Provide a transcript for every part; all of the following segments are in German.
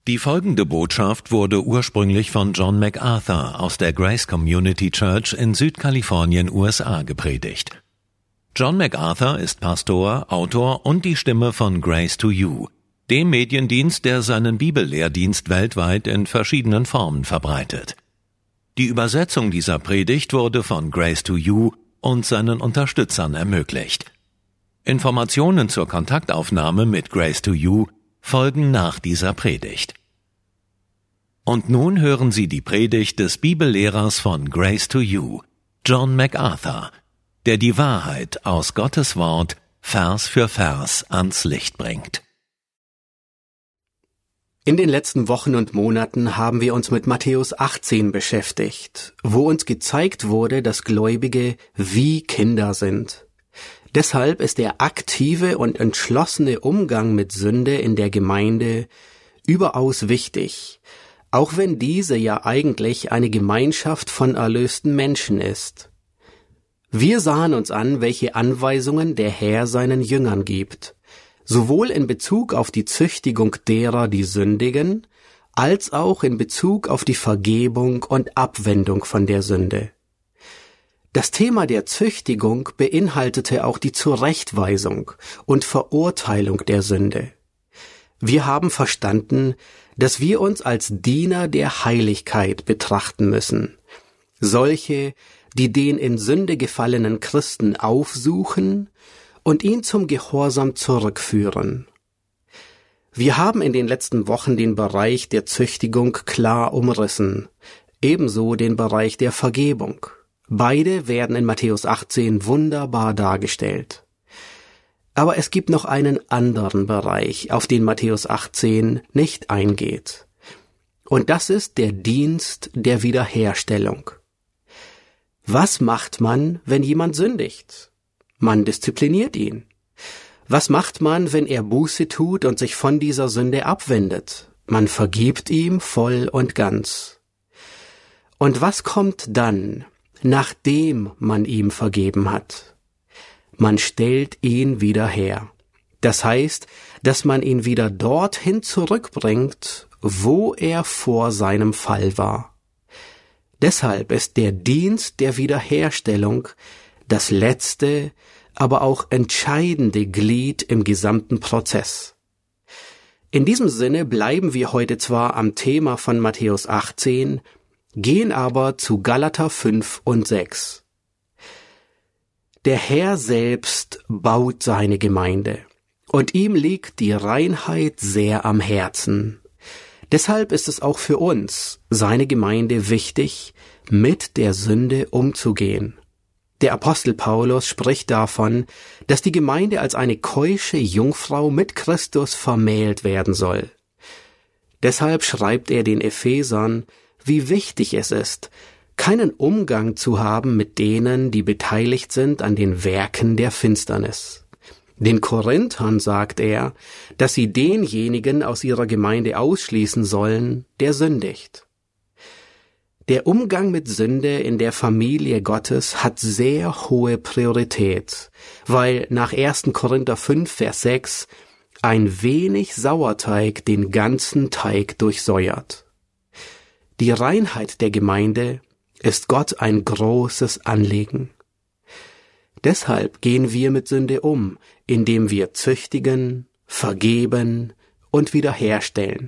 Die folgende Botschaft wurde ursprünglich von John MacArthur aus der Grace Community Church in Südkalifornien, USA, gepredigt. John MacArthur ist Pastor, Autor und die Stimme von Grace to You, dem Mediendienst, der seinen Bibellehrdienst weltweit in verschiedenen Formen verbreitet. Die Übersetzung dieser Predigt wurde von Grace to You und seinen Unterstützern ermöglicht. Informationen zur Kontaktaufnahme mit Grace to You folgen nach dieser Predigt. Und nun hören Sie die Predigt des Bibellehrers von Grace to You, John MacArthur, der die Wahrheit aus Gottes Wort Vers für Vers ans Licht bringt. In den letzten Wochen und Monaten haben wir uns mit Matthäus 18 beschäftigt, wo uns gezeigt wurde, dass Gläubige wie Kinder sind. Deshalb ist der aktive und entschlossene Umgang mit Sünde in der Gemeinde überaus wichtig, auch wenn diese ja eigentlich eine Gemeinschaft von erlösten Menschen ist. Wir sahen uns an, welche Anweisungen der Herr seinen Jüngern gibt, sowohl in Bezug auf die Züchtigung derer, die sündigen, als auch in Bezug auf die Vergebung und Abwendung von der Sünde. Das Thema der Züchtigung beinhaltete auch die Zurechtweisung und Verurteilung der Sünde. Wir haben verstanden, dass wir uns als Diener der Heiligkeit betrachten müssen, solche, die den in Sünde gefallenen Christen aufsuchen und ihn zum Gehorsam zurückführen. Wir haben in den letzten Wochen den Bereich der Züchtigung klar umrissen, ebenso den Bereich der Vergebung. Beide werden in Matthäus 18 wunderbar dargestellt. Aber es gibt noch einen anderen Bereich, auf den Matthäus 18 nicht eingeht. Und das ist der Dienst der Wiederherstellung. Was macht man, wenn jemand sündigt? Man diszipliniert ihn. Was macht man, wenn er Buße tut und sich von dieser Sünde abwendet? Man vergibt ihm voll und ganz. Und was kommt dann, nachdem man ihm vergeben hat? Man stellt ihn wieder her. Das heißt, dass man ihn wieder dorthin zurückbringt, wo er vor seinem Fall war. Deshalb ist der Dienst der Wiederherstellung das letzte, aber auch entscheidende Glied im gesamten Prozess. In diesem Sinne bleiben wir heute zwar am Thema von Matthäus 18, gehen aber zu Galater 5 und 6. Der Herr selbst baut seine Gemeinde, und ihm liegt die Reinheit sehr am Herzen. Deshalb ist es auch für uns, seine Gemeinde, wichtig, mit der Sünde umzugehen. Der Apostel Paulus spricht davon, dass die Gemeinde als eine keusche Jungfrau mit Christus vermählt werden soll. Deshalb schreibt er den Ephesern, wie wichtig es ist, keinen Umgang zu haben mit denen, die beteiligt sind an den Werken der Finsternis. Den Korinthern sagt er, dass sie denjenigen aus ihrer Gemeinde ausschließen sollen, der sündigt. Der Umgang mit Sünde in der Familie Gottes hat sehr hohe Priorität, weil nach 1. Korinther 5, Vers 6 ein wenig Sauerteig den ganzen Teig durchsäuert. Die Reinheit der Gemeinde ist Gott ein großes Anliegen. Deshalb gehen wir mit Sünde um, indem wir züchtigen, vergeben und wiederherstellen.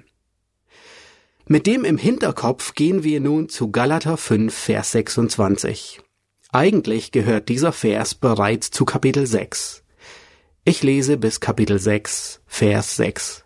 Mit dem im Hinterkopf gehen wir nun zu Galater 5, Vers 26. Eigentlich gehört dieser Vers bereits zu Kapitel 6. Ich lese bis Kapitel 6, Vers 6.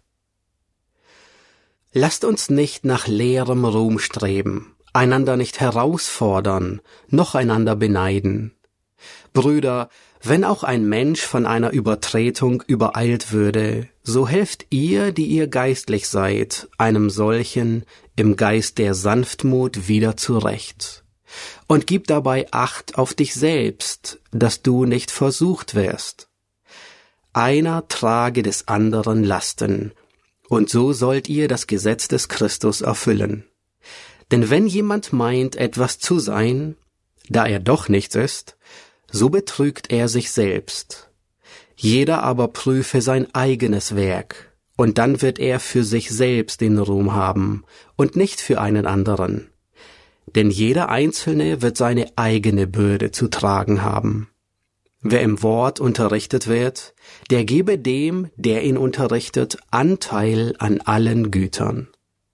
Lasst uns nicht nach leerem Ruhm streben, einander nicht herausfordern, noch einander beneiden. Brüder, wenn auch ein Mensch von einer Übertretung übereilt würde, so helft ihr, die ihr geistlich seid, einem solchen im Geist der Sanftmut wieder zurecht. Und gib dabei Acht auf dich selbst, dass du nicht versucht wirst. Einer trage des anderen Lasten, und so sollt ihr das Gesetz des Christus erfüllen. Denn wenn jemand meint, etwas zu sein, da er doch nichts ist, so betrügt er sich selbst. Jeder aber prüfe sein eigenes Werk, und dann wird er für sich selbst den Ruhm haben und nicht für einen anderen. Denn jeder Einzelne wird seine eigene Bürde zu tragen haben. Wer im Wort unterrichtet wird, der gebe dem, der ihn unterrichtet, Anteil an allen Gütern.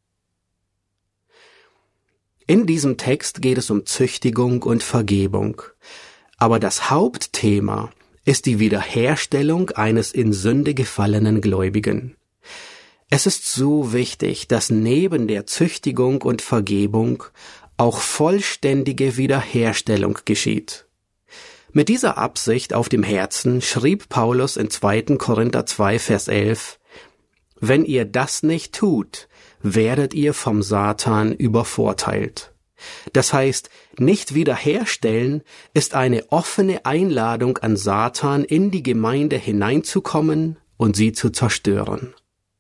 In diesem Text geht es um Züchtigung und Vergebung, aber das Hauptthema ist die Wiederherstellung eines in Sünde gefallenen Gläubigen. Es ist so wichtig, dass neben der Züchtigung und Vergebung auch vollständige Wiederherstellung geschieht. Mit dieser Absicht auf dem Herzen schrieb Paulus in 2. Korinther 2, Vers 11, »Wenn ihr das nicht tut, werdet ihr vom Satan übervorteilt.« Das heißt, nicht wiederherstellen ist eine offene Einladung an Satan, in die Gemeinde hineinzukommen und sie zu zerstören.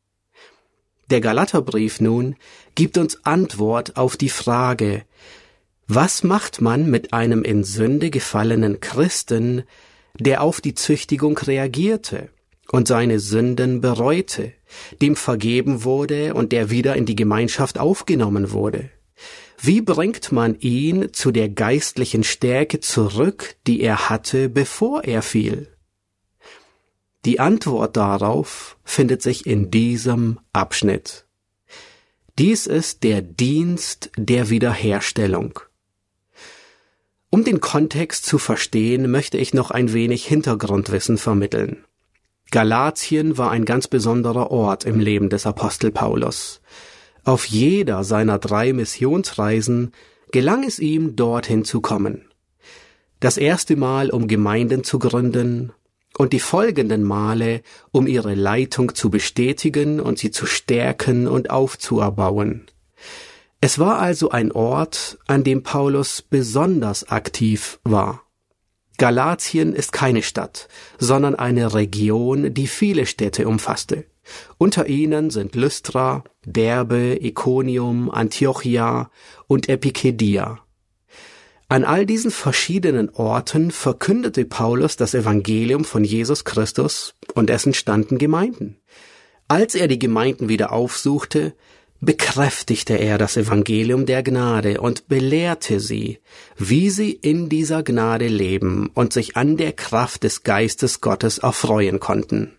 Der Galaterbrief nun gibt uns Antwort auf die Frage, was macht man mit einem in Sünde gefallenen Christen, der auf die Züchtigung reagierte und seine Sünden bereute, dem vergeben wurde und der wieder in die Gemeinschaft aufgenommen wurde? Wie bringt man ihn zu der geistlichen Stärke zurück, die er hatte, bevor er fiel? Die Antwort darauf findet sich in diesem Abschnitt. Dies ist der Dienst der Wiederherstellung. Um den Kontext zu verstehen, möchte ich noch ein wenig Hintergrundwissen vermitteln. Galatien war ein ganz besonderer Ort im Leben des Apostel Paulus. Auf jeder seiner 3 Missionsreisen gelang es ihm, dorthin zu kommen. Das erste Mal, um Gemeinden zu gründen, und die folgenden Male, um ihre Leitung zu bestätigen und sie zu stärken und aufzuerbauen. Es war also ein Ort, an dem Paulus besonders aktiv war. Galatien ist keine Stadt, sondern eine Region, die viele Städte umfasste. Unter ihnen sind Lystra, Derbe, Ikonium, Antiochia und Epikedia. An all diesen verschiedenen Orten verkündete Paulus das Evangelium von Jesus Christus und es entstanden Gemeinden. Als er die Gemeinden wieder aufsuchte, bekräftigte er das Evangelium der Gnade und belehrte sie, wie sie in dieser Gnade leben und sich an der Kraft des Geistes Gottes erfreuen konnten.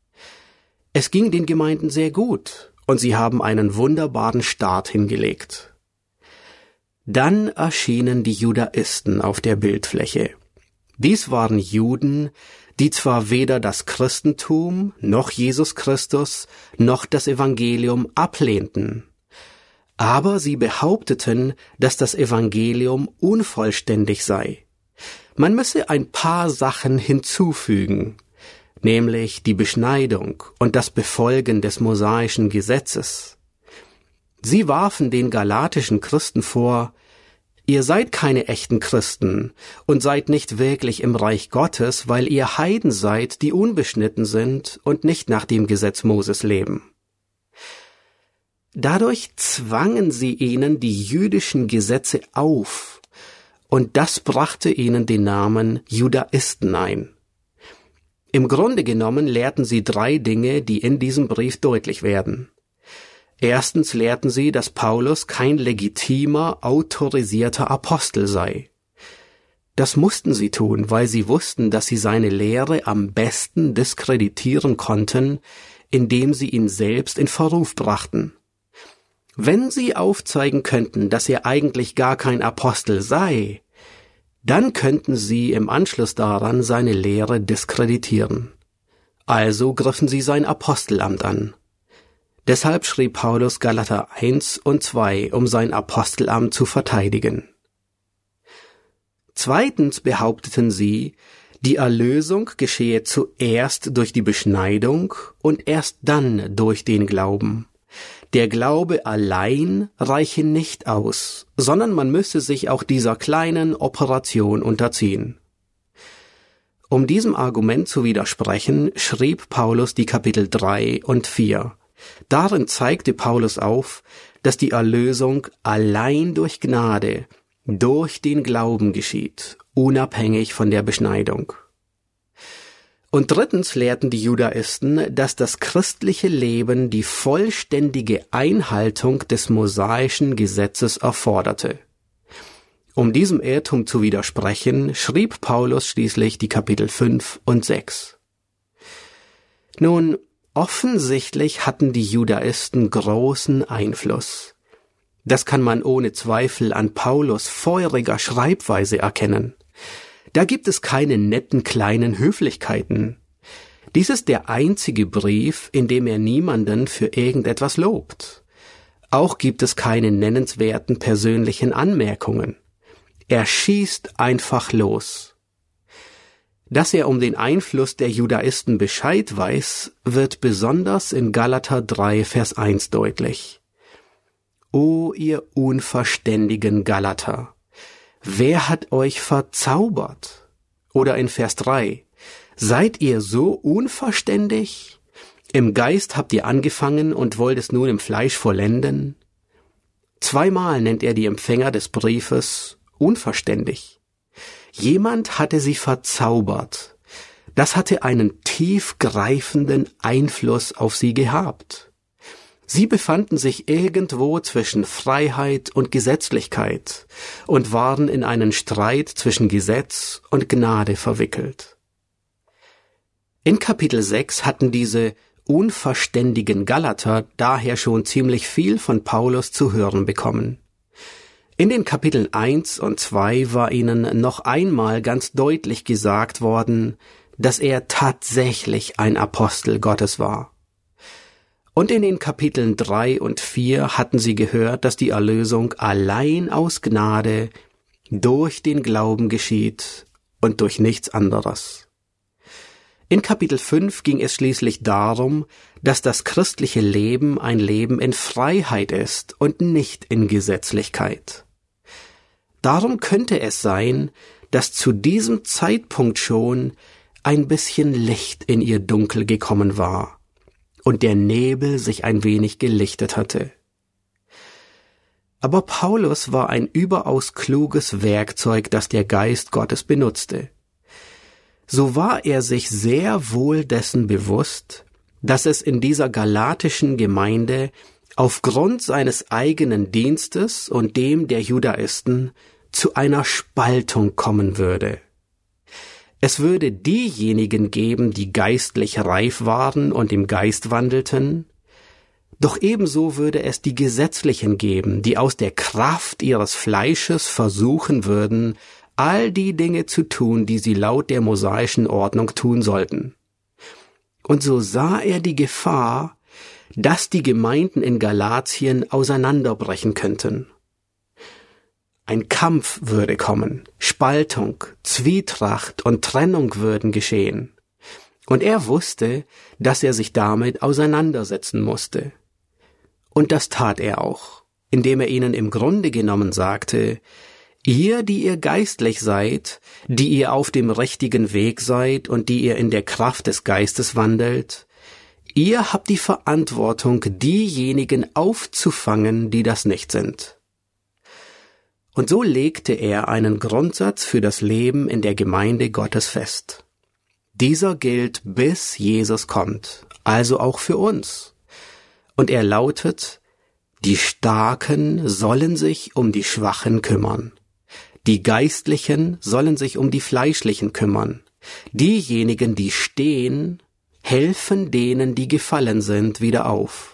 Es ging den Gemeinden sehr gut und sie haben einen wunderbaren Start hingelegt. Dann erschienen die Judaisten auf der Bildfläche. Dies waren Juden, die zwar weder das Christentum, noch Jesus Christus, noch das Evangelium ablehnten, aber sie behaupteten, dass das Evangelium unvollständig sei. Man müsse ein paar Sachen hinzufügen, nämlich die Beschneidung und das Befolgen des mosaischen Gesetzes. Sie warfen den galatischen Christen vor, ihr seid keine echten Christen und seid nicht wirklich im Reich Gottes, weil ihr Heiden seid, die unbeschnitten sind und nicht nach dem Gesetz Moses leben. Dadurch zwangen sie ihnen die jüdischen Gesetze auf, und das brachte ihnen den Namen Judaisten ein. Im Grunde genommen lehrten sie 3 Dinge, die in diesem Brief deutlich werden. Erstens lehrten sie, dass Paulus kein legitimer, autorisierter Apostel sei. Das mussten sie tun, weil sie wussten, dass sie seine Lehre am besten diskreditieren konnten, indem sie ihn selbst in Verruf brachten. Wenn sie aufzeigen könnten, dass er eigentlich gar kein Apostel sei, dann könnten sie im Anschluss daran seine Lehre diskreditieren. Also griffen sie sein Apostelamt an. Deshalb schrieb Paulus Galater 1 und 2, um sein Apostelamt zu verteidigen. Zweitens behaupteten sie, die Erlösung geschehe zuerst durch die Beschneidung und erst dann durch den Glauben. Der Glaube allein reiche nicht aus, sondern man müsse sich auch dieser kleinen Operation unterziehen. Um diesem Argument zu widersprechen, schrieb Paulus die Kapitel 3 und 4. Darin zeigte Paulus auf, dass die Erlösung allein durch Gnade, durch den Glauben geschieht, unabhängig von der Beschneidung. Und drittens lehrten die Judaisten, dass das christliche Leben die vollständige Einhaltung des mosaischen Gesetzes erforderte. Um diesem Irrtum zu widersprechen, schrieb Paulus schließlich die Kapitel 5 und 6. Nun, offensichtlich hatten die Judaisten großen Einfluss. Das kann man ohne Zweifel an Paulus feuriger Schreibweise erkennen. Da gibt es keine netten kleinen Höflichkeiten. Dies ist der einzige Brief, in dem er niemanden für irgendetwas lobt. Auch gibt es keine nennenswerten persönlichen Anmerkungen. Er schießt einfach los. Dass er um den Einfluss der Judaisten Bescheid weiß, wird besonders in Galater 3, Vers 1 deutlich. O ihr unverständigen Galater! Wer hat euch verzaubert? Oder in Vers 3, seid ihr so unverständig? Im Geist habt ihr angefangen und wollt es nun im Fleisch vollenden? Zweimal nennt er die Empfänger des Briefes unverständig. Jemand hatte sie verzaubert. Das hatte einen tiefgreifenden Einfluss auf sie gehabt. Sie befanden sich irgendwo zwischen Freiheit und Gesetzlichkeit und waren in einen Streit zwischen Gesetz und Gnade verwickelt. In Kapitel 6 hatten diese unverständigen Galater daher schon ziemlich viel von Paulus zu hören bekommen. In den Kapiteln 1 und 2 war ihnen noch einmal ganz deutlich gesagt worden, dass er tatsächlich ein Apostel Gottes war. Und in den Kapiteln 3 und 4 hatten sie gehört, dass die Erlösung allein aus Gnade durch den Glauben geschieht und durch nichts anderes. In Kapitel 5 ging es schließlich darum, dass das christliche Leben ein Leben in Freiheit ist und nicht in Gesetzlichkeit. Darum könnte es sein, dass zu diesem Zeitpunkt schon ein bisschen Licht in ihr Dunkel gekommen war und der Nebel sich ein wenig gelichtet hatte. Aber Paulus war ein überaus kluges Werkzeug, das der Geist Gottes benutzte. So war er sich sehr wohl dessen bewusst, dass es in dieser galatischen Gemeinde aufgrund seines eigenen Dienstes und dem der Judaisten zu einer Spaltung kommen würde. Es würde diejenigen geben, die geistlich reif waren und im Geist wandelten, doch ebenso würde es die Gesetzlichen geben, die aus der Kraft ihres Fleisches versuchen würden, all die Dinge zu tun, die sie laut der mosaischen Ordnung tun sollten. Und so sah er die Gefahr, dass die Gemeinden in Galatien auseinanderbrechen könnten. Ein Kampf würde kommen, Spaltung, Zwietracht und Trennung würden geschehen. Und er wusste, dass er sich damit auseinandersetzen musste. Und das tat er auch, indem er ihnen im Grunde genommen sagte, ihr, die ihr geistlich seid, die ihr auf dem richtigen Weg seid und die ihr in der Kraft des Geistes wandelt, ihr habt die Verantwortung, diejenigen aufzufangen, die das nicht sind. Und so legte er einen Grundsatz für das Leben in der Gemeinde Gottes fest. Dieser gilt, bis Jesus kommt, also auch für uns. Und er lautet, die Starken sollen sich um die Schwachen kümmern. Die Geistlichen sollen sich um die Fleischlichen kümmern. Diejenigen, die stehen, helfen denen, die gefallen sind, wieder auf.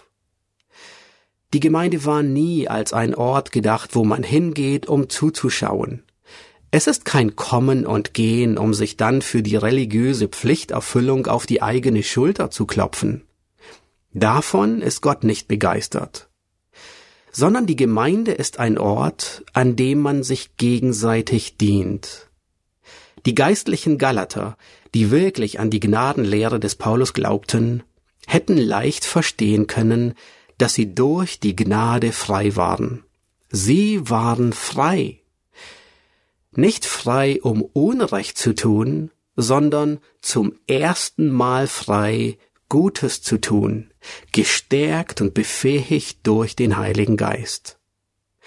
Die Gemeinde war nie als ein Ort gedacht, wo man hingeht, um zuzuschauen. Es ist kein Kommen und Gehen, um sich dann für die religiöse Pflichterfüllung auf die eigene Schulter zu klopfen. Davon ist Gott nicht begeistert. Sondern die Gemeinde ist ein Ort, an dem man sich gegenseitig dient. Die geistlichen Galater, die wirklich an die Gnadenlehre des Paulus glaubten, hätten leicht verstehen können, dass sie durch die Gnade frei waren. Sie waren frei. Nicht frei, um Unrecht zu tun, sondern zum ersten Mal frei, Gutes zu tun, gestärkt und befähigt durch den Heiligen Geist.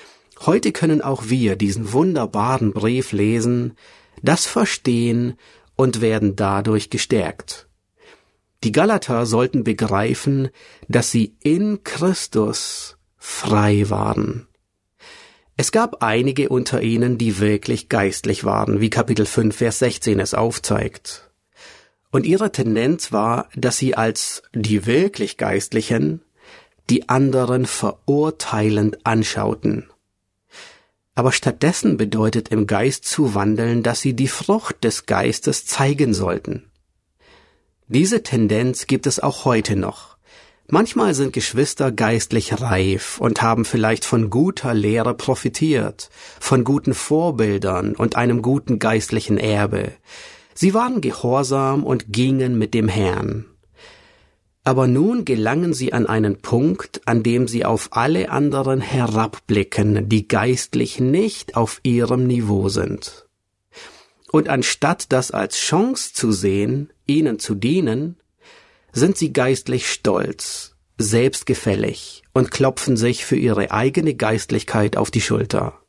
Heute können auch wir diesen wunderbaren Brief lesen, das verstehen und werden dadurch gestärkt. Die Galater sollten begreifen, dass sie in Christus frei waren. Es gab einige unter ihnen, die wirklich geistlich waren, wie Kapitel 5, Vers 16 es aufzeigt. Und ihre Tendenz war, dass sie als die wirklich Geistlichen die anderen verurteilend anschauten. Aber stattdessen bedeutet im Geist zu wandeln, dass sie die Frucht des Geistes zeigen sollten. Diese Tendenz gibt es auch heute noch. Manchmal sind Geschwister geistlich reif und haben vielleicht von guter Lehre profitiert, von guten Vorbildern und einem guten geistlichen Erbe. Sie waren gehorsam und gingen mit dem Herrn. Aber nun gelangen sie an einen Punkt, an dem sie auf alle anderen herabblicken, die geistlich nicht auf ihrem Niveau sind. Und anstatt das als Chance zu sehen, ihnen zu dienen, sind sie geistlich stolz, selbstgefällig und klopfen sich für ihre eigene Geistlichkeit auf die Schulter.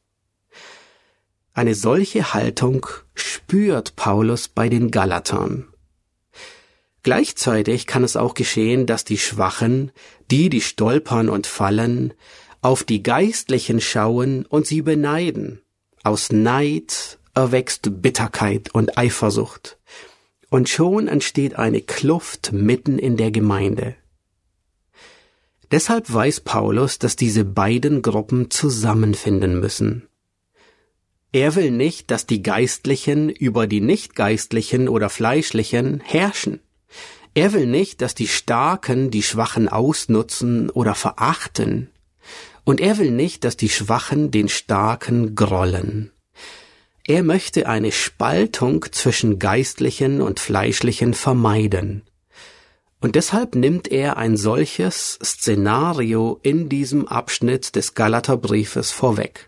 Eine solche Haltung spürt Paulus bei den Galatern. Gleichzeitig kann es auch geschehen, dass die Schwachen, die stolpern und fallen, auf die Geistlichen schauen und sie beneiden. Aus Neid erwächst Bitterkeit und Eifersucht. Und schon entsteht eine Kluft mitten in der Gemeinde. Deshalb weiß Paulus, dass diese beiden Gruppen zusammenfinden müssen. Er will nicht, dass die Geistlichen über die Nichtgeistlichen oder Fleischlichen herrschen. Er will nicht, dass die Starken die Schwachen ausnutzen oder verachten. Und er will nicht, dass die Schwachen den Starken grollen. Er möchte eine Spaltung zwischen Geistlichen und Fleischlichen vermeiden. Und deshalb nimmt er ein solches Szenario in diesem Abschnitt des Galaterbriefes vorweg.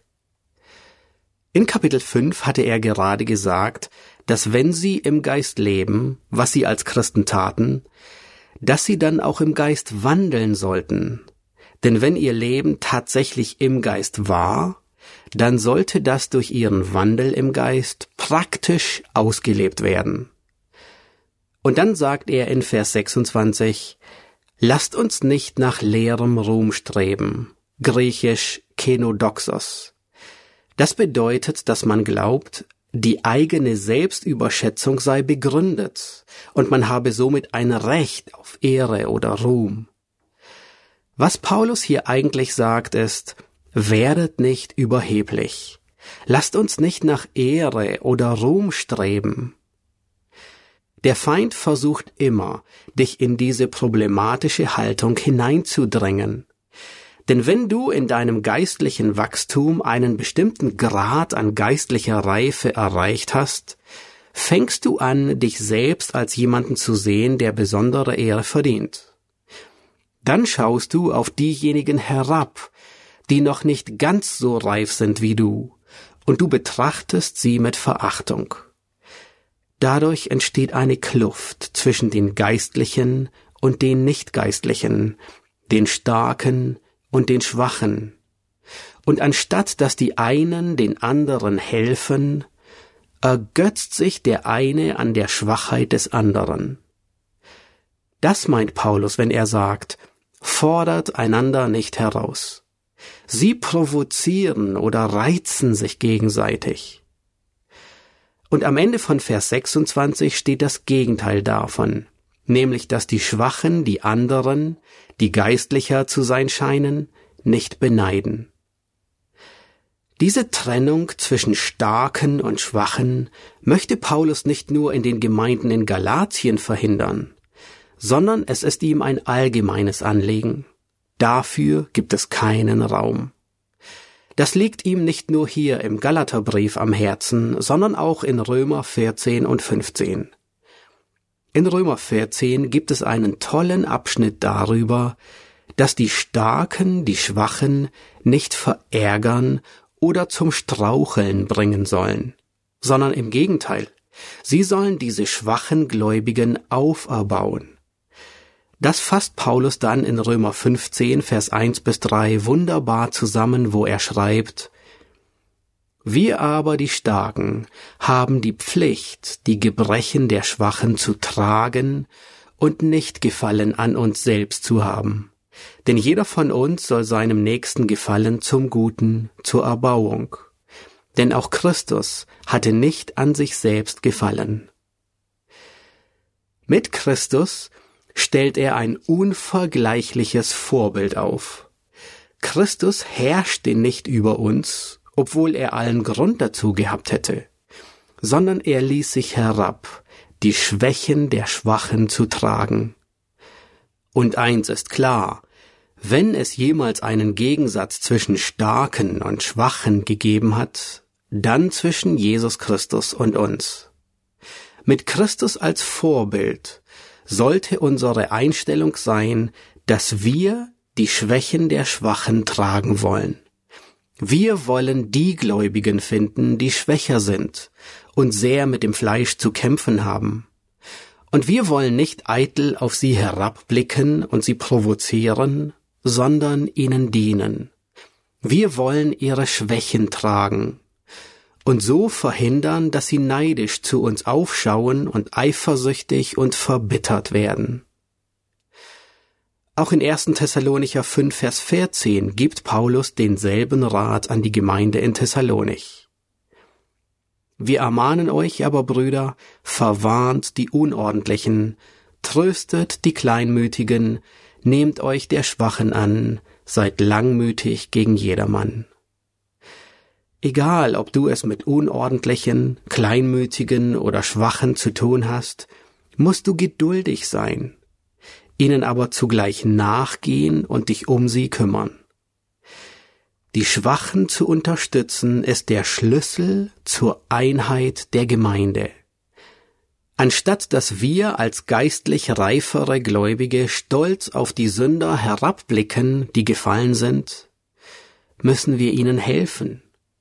In Kapitel 5 hatte er gerade gesagt, dass wenn sie im Geist leben, was sie als Christen taten, dass sie dann auch im Geist wandeln sollten. Denn wenn ihr Leben tatsächlich im Geist war, dann sollte das durch ihren Wandel im Geist praktisch ausgelebt werden. Und dann sagt er in Vers 26, lasst uns nicht nach leerem Ruhm streben, griechisch kenodoxos. Das bedeutet, dass man glaubt, die eigene Selbstüberschätzung sei begründet und man habe somit ein Recht auf Ehre oder Ruhm. Was Paulus hier eigentlich sagt ist, werdet nicht überheblich. Lasst uns nicht nach Ehre oder Ruhm streben. Der Feind versucht immer, dich in diese problematische Haltung hineinzudrängen. Denn wenn du in deinem geistlichen Wachstum einen bestimmten Grad an geistlicher Reife erreicht hast, fängst du an, dich selbst als jemanden zu sehen, der besondere Ehre verdient. Dann schaust du auf diejenigen herab, die noch nicht ganz so reif sind wie du, und du betrachtest sie mit Verachtung. Dadurch entsteht eine Kluft zwischen den Geistlichen und den Nichtgeistlichen, den Starken und den Schwachen. Und anstatt dass die einen den anderen helfen, ergötzt sich der eine an der Schwachheit des anderen. Das meint Paulus, wenn er sagt, fordert einander nicht heraus. Sie provozieren oder reizen sich gegenseitig. Und am Ende von Vers 26 steht das Gegenteil davon, nämlich dass die Schwachen die anderen, die geistlicher zu sein scheinen, nicht beneiden. Diese Trennung zwischen Starken und Schwachen möchte Paulus nicht nur in den Gemeinden in Galatien verhindern, sondern es ist ihm ein allgemeines Anliegen. Dafür gibt es keinen Raum. Das liegt ihm nicht nur hier im Galaterbrief am Herzen, sondern auch in Römer 14 und 15. In Römer 14 gibt es einen tollen Abschnitt darüber, dass die Starken die Schwachen nicht verärgern oder zum Straucheln bringen sollen, sondern im Gegenteil, sie sollen diese schwachen Gläubigen auferbauen. Das fasst Paulus dann in Römer 15, Vers 1 bis 3 wunderbar zusammen, wo er schreibt, Wir aber, die Starken, haben die Pflicht, die Gebrechen der Schwachen zu tragen und nicht Gefallen an uns selbst zu haben. Denn jeder von uns soll seinem Nächsten gefallen zum Guten, zur Erbauung. Denn auch Christus hatte nicht an sich selbst gefallen. Mit Christus stellt er ein unvergleichliches Vorbild auf. Christus herrschte nicht über uns, obwohl er allen Grund dazu gehabt hätte, sondern er ließ sich herab, die Schwächen der Schwachen zu tragen. Und eins ist klar, wenn es jemals einen Gegensatz zwischen Starken und Schwachen gegeben hat, dann zwischen Jesus Christus und uns. Mit Christus als Vorbild sollte unsere Einstellung sein, dass wir die Schwächen der Schwachen tragen wollen. Wir wollen die Gläubigen finden, die schwächer sind und sehr mit dem Fleisch zu kämpfen haben. Und wir wollen nicht eitel auf sie herabblicken und sie provozieren, sondern ihnen dienen. Wir wollen ihre Schwächen tragen und so verhindern, dass sie neidisch zu uns aufschauen und eifersüchtig und verbittert werden. Auch in 1. Thessalonicher 5, Vers 14 gibt Paulus denselben Rat an die Gemeinde in Thessalonich. Wir ermahnen euch aber, Brüder, verwarnt die Unordentlichen, tröstet die Kleinmütigen, nehmt euch der Schwachen an, seid langmütig gegen jedermann. Egal, ob du es mit Unordentlichen, Kleinmütigen oder Schwachen zu tun hast, musst du geduldig sein, ihnen aber zugleich nachgehen und dich um sie kümmern. Die Schwachen zu unterstützen ist der Schlüssel zur Einheit der Gemeinde. Anstatt dass wir als geistlich reifere Gläubige stolz auf die Sünder herabblicken, die gefallen sind, müssen wir ihnen helfen.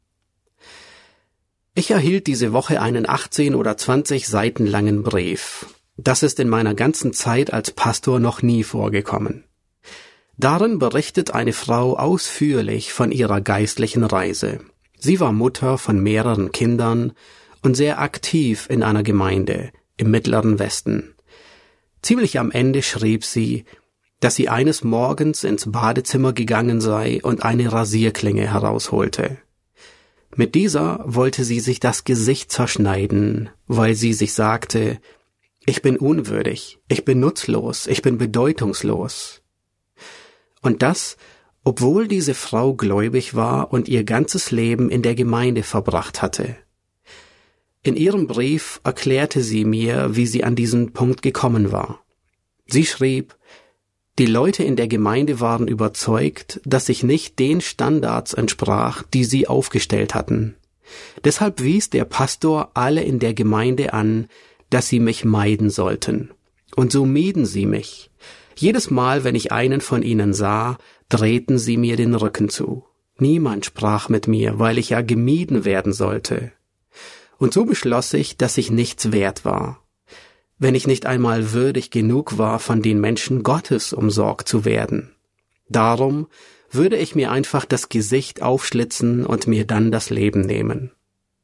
Ich erhielt diese Woche einen 18 oder 20 Seiten langen Brief. Das ist in meiner ganzen Zeit als Pastor noch nie vorgekommen. Darin berichtet eine Frau ausführlich von ihrer geistlichen Reise. Sie war Mutter von mehreren Kindern und sehr aktiv in einer Gemeinde im Mittleren Westen. Ziemlich am Ende schrieb sie, dass sie eines Morgens ins Badezimmer gegangen sei und eine Rasierklinge herausholte. Mit dieser wollte sie sich das Gesicht zerschneiden, weil sie sich sagte, ich bin unwürdig, ich bin nutzlos, ich bin bedeutungslos. Und das, obwohl diese Frau gläubig war und ihr ganzes Leben in der Gemeinde verbracht hatte. In ihrem Brief erklärte sie mir, wie sie an diesen Punkt gekommen war. Sie schrieb, die Leute in der Gemeinde waren überzeugt, dass ich nicht den Standards entsprach, die sie aufgestellt hatten. Deshalb wies der Pastor alle in der Gemeinde an, dass sie mich meiden sollten. Und so mieden sie mich. Jedes Mal, wenn ich einen von ihnen sah, drehten sie mir den Rücken zu. Niemand sprach mit mir, weil ich ja gemieden werden sollte. Und so beschloss ich, dass ich nichts wert war. Wenn ich nicht einmal würdig genug war, von den Menschen Gottes umsorgt zu werden. Darum würde ich mir einfach das Gesicht aufschlitzen und mir dann das Leben nehmen.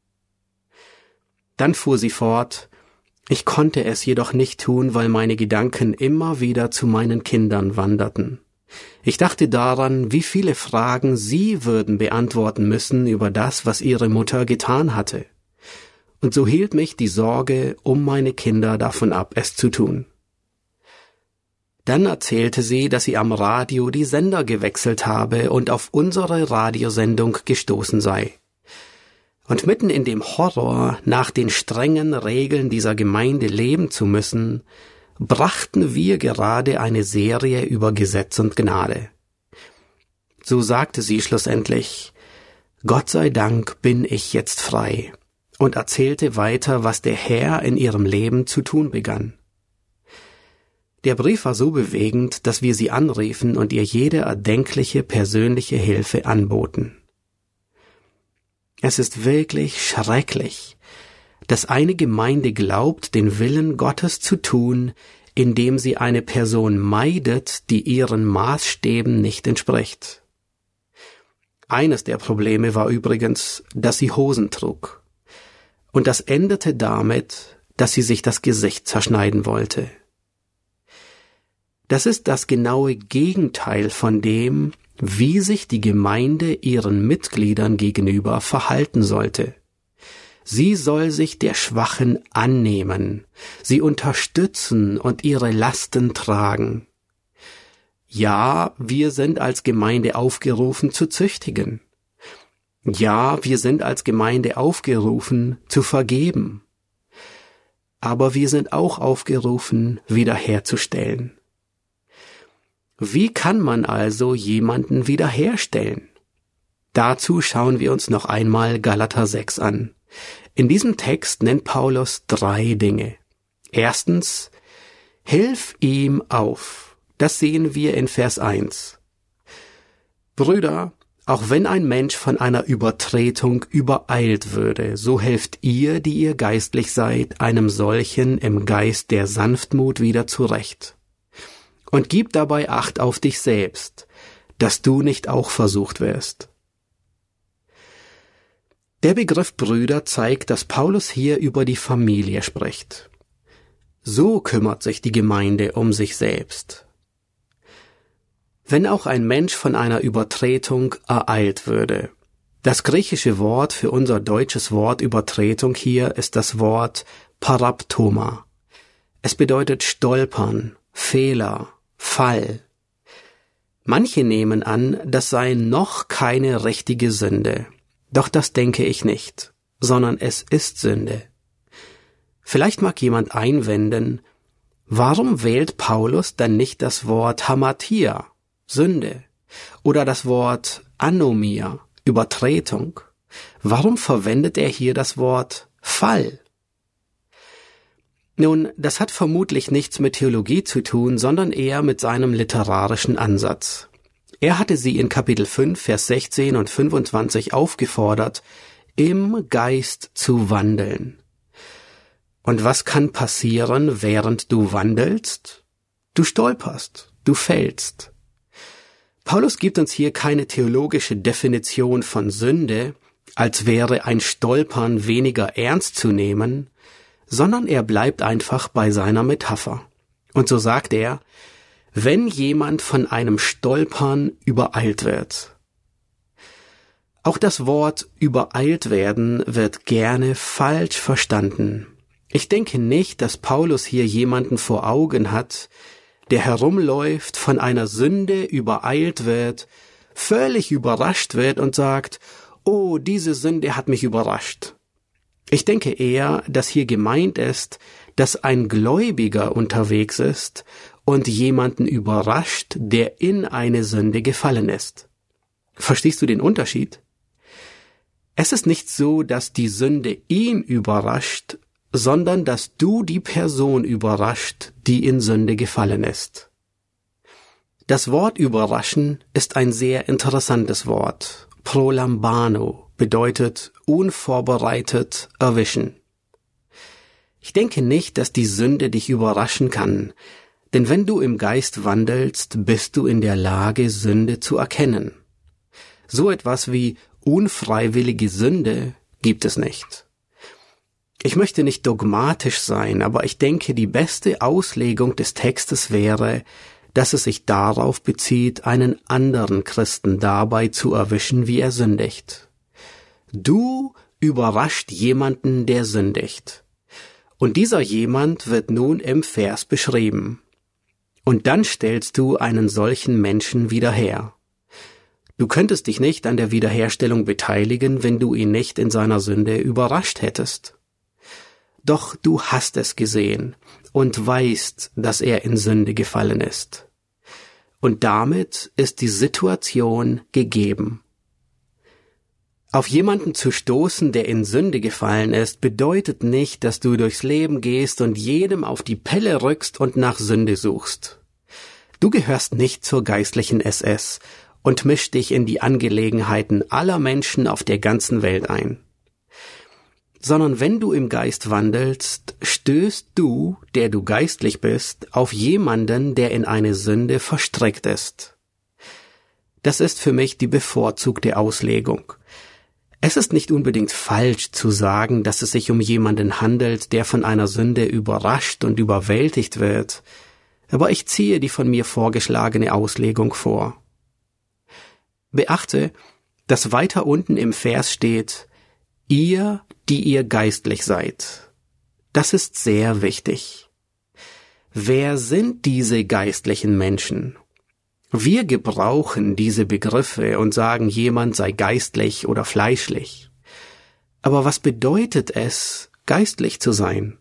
Dann fuhr sie fort, ich konnte es jedoch nicht tun, weil meine Gedanken immer wieder zu meinen Kindern wanderten. Ich dachte daran, wie viele Fragen sie würden beantworten müssen über das, was ihre Mutter getan hatte. Und so hielt mich die Sorge um meine Kinder davon ab, es zu tun. Dann erzählte sie, dass sie am Radio die Sender gewechselt habe und auf unsere Radiosendung gestoßen sei. Und mitten in dem Horror, nach den strengen Regeln dieser Gemeinde leben zu müssen, brachten wir gerade eine Serie über Gesetz und Gnade. So sagte sie schlussendlich, Gott sei Dank bin ich jetzt frei, und erzählte weiter, was der Herr in ihrem Leben zu tun begann. Der Brief war so bewegend, dass wir sie anriefen und ihr jede erdenkliche persönliche Hilfe anboten. Es ist wirklich schrecklich, dass eine Gemeinde glaubt, den Willen Gottes zu tun, indem sie eine Person meidet, die ihren Maßstäben nicht entspricht. Eines der Probleme war übrigens, dass sie Hosen trug. Und das endete damit, dass sie sich das Gesicht zerschneiden wollte. Das ist das genaue Gegenteil von dem, wie sich die Gemeinde ihren Mitgliedern gegenüber verhalten sollte. Sie soll sich der Schwachen annehmen, sie unterstützen und ihre Lasten tragen. Ja, wir sind als Gemeinde aufgerufen zu züchtigen. Ja, wir sind als Gemeinde aufgerufen zu vergeben. Aber wir sind auch aufgerufen, wiederherzustellen. Wie kann man also jemanden wiederherstellen? Dazu schauen wir uns noch einmal Galater 6 an. In diesem Text nennt Paulus 3 Dinge. Erstens, hilf ihm auf. Das sehen wir in Vers 1. Brüder, auch wenn ein Mensch von einer Übertretung übereilt würde, so helft ihr, die ihr geistlich seid, einem solchen im Geist der Sanftmut wieder zurecht. Und gib dabei Acht auf dich selbst, dass du nicht auch versucht wirst. Der Begriff Brüder zeigt, dass Paulus hier über die Familie spricht. So kümmert sich die Gemeinde um sich selbst. Wenn auch ein Mensch von einer Übertretung ereilt würde. Das griechische Wort für unser deutsches Wort Übertretung hier ist das Wort Paraptoma. Es bedeutet stolpern, Fehler, Fall. Manche nehmen an, das sei noch keine richtige Sünde. Doch das denke ich nicht, sondern es ist Sünde. Vielleicht mag jemand einwenden, warum wählt Paulus dann nicht das Wort Hamatia, Sünde, oder das Wort Anomia, Übertretung? Warum verwendet er hier das Wort Fall? Nun, das hat vermutlich nichts mit Theologie zu tun, sondern eher mit seinem literarischen Ansatz. Er hatte sie in Kapitel 5, Vers 16 und 25 aufgefordert, im Geist zu wandeln. Und was kann passieren, während du wandelst? Du stolperst, du fällst. Paulus gibt uns hier keine theologische Definition von Sünde, als wäre ein Stolpern weniger ernst zu nehmen, sondern er bleibt einfach bei seiner Metapher. Und so sagt er, wenn jemand von einem Stolpern übereilt wird. Auch das Wort übereilt werden wird gerne falsch verstanden. Ich denke nicht, dass Paulus hier jemanden vor Augen hat, der herumläuft, von einer Sünde übereilt wird, völlig überrascht wird und sagt, oh, diese Sünde hat mich überrascht. Ich denke eher, dass hier gemeint ist, dass ein Gläubiger unterwegs ist und jemanden überrascht, der in eine Sünde gefallen ist. Verstehst du den Unterschied? Es ist nicht so, dass die Sünde ihn überrascht, sondern dass du die Person überrascht, die in Sünde gefallen ist. Das Wort überraschen ist ein sehr interessantes Wort. Prolambano bedeutet unvorbereitet erwischen. Ich denke nicht, dass die Sünde dich überraschen kann, denn wenn du im Geist wandelst, bist du in der Lage, Sünde zu erkennen. So etwas wie unfreiwillige Sünde gibt es nicht. Ich möchte nicht dogmatisch sein, aber ich denke, die beste Auslegung des Textes wäre, dass es sich darauf bezieht, einen anderen Christen dabei zu erwischen, wie er sündigt. Du überrascht jemanden, der sündigt. Und dieser jemand wird nun im Vers beschrieben. Und dann stellst du einen solchen Menschen wieder her. Du könntest dich nicht an der Wiederherstellung beteiligen, wenn du ihn nicht in seiner Sünde überrascht hättest. Doch du hast es gesehen und weißt, dass er in Sünde gefallen ist. Und damit ist die Situation gegeben. Auf jemanden zu stoßen, der in Sünde gefallen ist, bedeutet nicht, dass du durchs Leben gehst und jedem auf die Pelle rückst und nach Sünde suchst. Du gehörst nicht zur geistlichen SS und mischst dich in die Angelegenheiten aller Menschen auf der ganzen Welt ein. Sondern wenn du im Geist wandelst, stößt du, der du geistlich bist, auf jemanden, der in eine Sünde verstrickt ist. Das ist für mich die bevorzugte Auslegung. Es ist nicht unbedingt falsch zu sagen, dass es sich um jemanden handelt, der von einer Sünde überrascht und überwältigt wird, aber ich ziehe die von mir vorgeschlagene Auslegung vor. Beachte, dass weiter unten im Vers steht, ihr, die ihr geistlich seid. Das ist sehr wichtig. Wer sind diese geistlichen Menschen? Wir gebrauchen diese Begriffe und sagen, jemand sei geistlich oder fleischlich. Aber was bedeutet es, geistlich zu sein?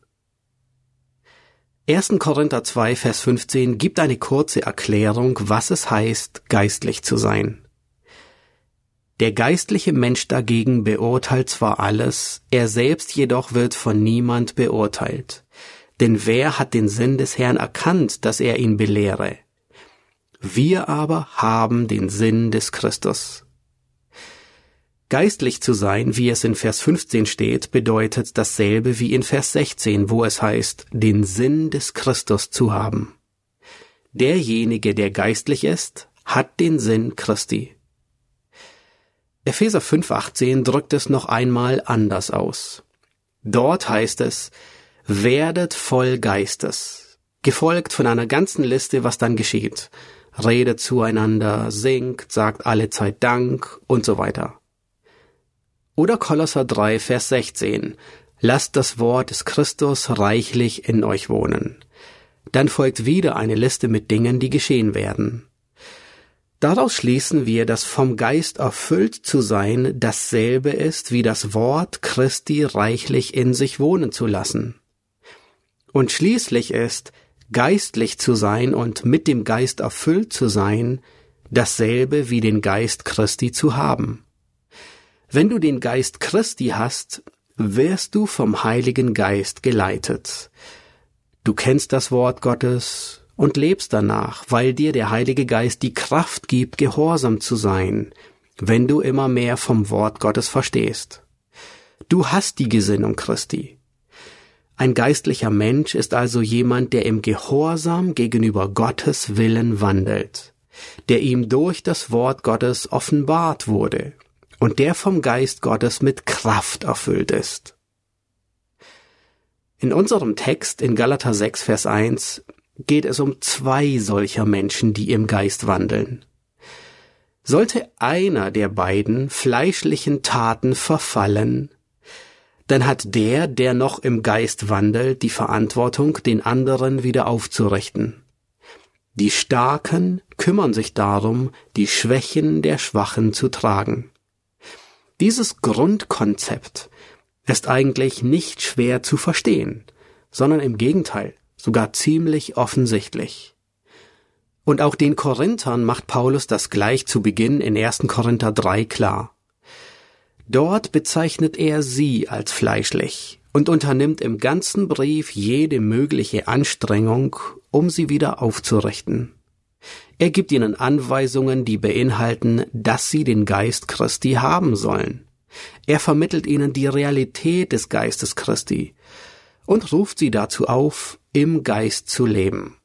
1. Korinther 2, Vers 15 gibt eine kurze Erklärung, was es heißt, geistlich zu sein. Der geistliche Mensch dagegen beurteilt zwar alles, er selbst jedoch wird von niemand beurteilt. Denn wer hat den Sinn des Herrn erkannt, dass er ihn belehre? Wir aber haben den Sinn des Christus. Geistlich zu sein, wie es in Vers 15 steht, bedeutet dasselbe wie in Vers 16, wo es heißt, den Sinn des Christus zu haben. Derjenige, der geistlich ist, hat den Sinn Christi. Epheser 5,18 drückt es noch einmal anders aus. Dort heißt es, werdet voll Geistes, gefolgt von einer ganzen Liste, was dann geschieht. Redet zueinander, singt, sagt allezeit Dank und so weiter. Oder Kolosser 3, Vers 16, lasst das Wort des Christus reichlich in euch wohnen. Dann folgt wieder eine Liste mit Dingen, die geschehen werden. Daraus schließen wir, dass vom Geist erfüllt zu sein dasselbe ist, wie das Wort Christi reichlich in sich wohnen zu lassen. Und schließlich ist, geistlich zu sein und mit dem Geist erfüllt zu sein, dasselbe wie den Geist Christi zu haben. Wenn du den Geist Christi hast, wirst du vom Heiligen Geist geleitet. Du kennst das Wort Gottes und lebst danach, weil dir der Heilige Geist die Kraft gibt, gehorsam zu sein, wenn du immer mehr vom Wort Gottes verstehst. Du hast die Gesinnung Christi. Ein geistlicher Mensch ist also jemand, der im Gehorsam gegenüber Gottes Willen wandelt, der ihm durch das Wort Gottes offenbart wurde und der vom Geist Gottes mit Kraft erfüllt ist. In unserem Text in Galater 6, Vers 1 geht es um 2 solcher Menschen, die im Geist wandeln. Sollte einer der beiden fleischlichen Taten verfallen, dann hat der noch im Geist wandelt, die Verantwortung, den anderen wieder aufzurichten. Die Starken kümmern sich darum, die Schwächen der Schwachen zu tragen. Dieses Grundkonzept ist eigentlich nicht schwer zu verstehen, sondern im Gegenteil, sogar ziemlich offensichtlich. Und auch den Korinthern macht Paulus das gleich zu Beginn in 1. Korinther 3 klar. Dort bezeichnet er sie als fleischlich und unternimmt im ganzen Brief jede mögliche Anstrengung, um sie wieder aufzurichten. Er gibt ihnen Anweisungen, die beinhalten, dass sie den Geist Christi haben sollen. Er vermittelt ihnen die Realität des Geistes Christi und ruft sie dazu auf, im Geist zu leben.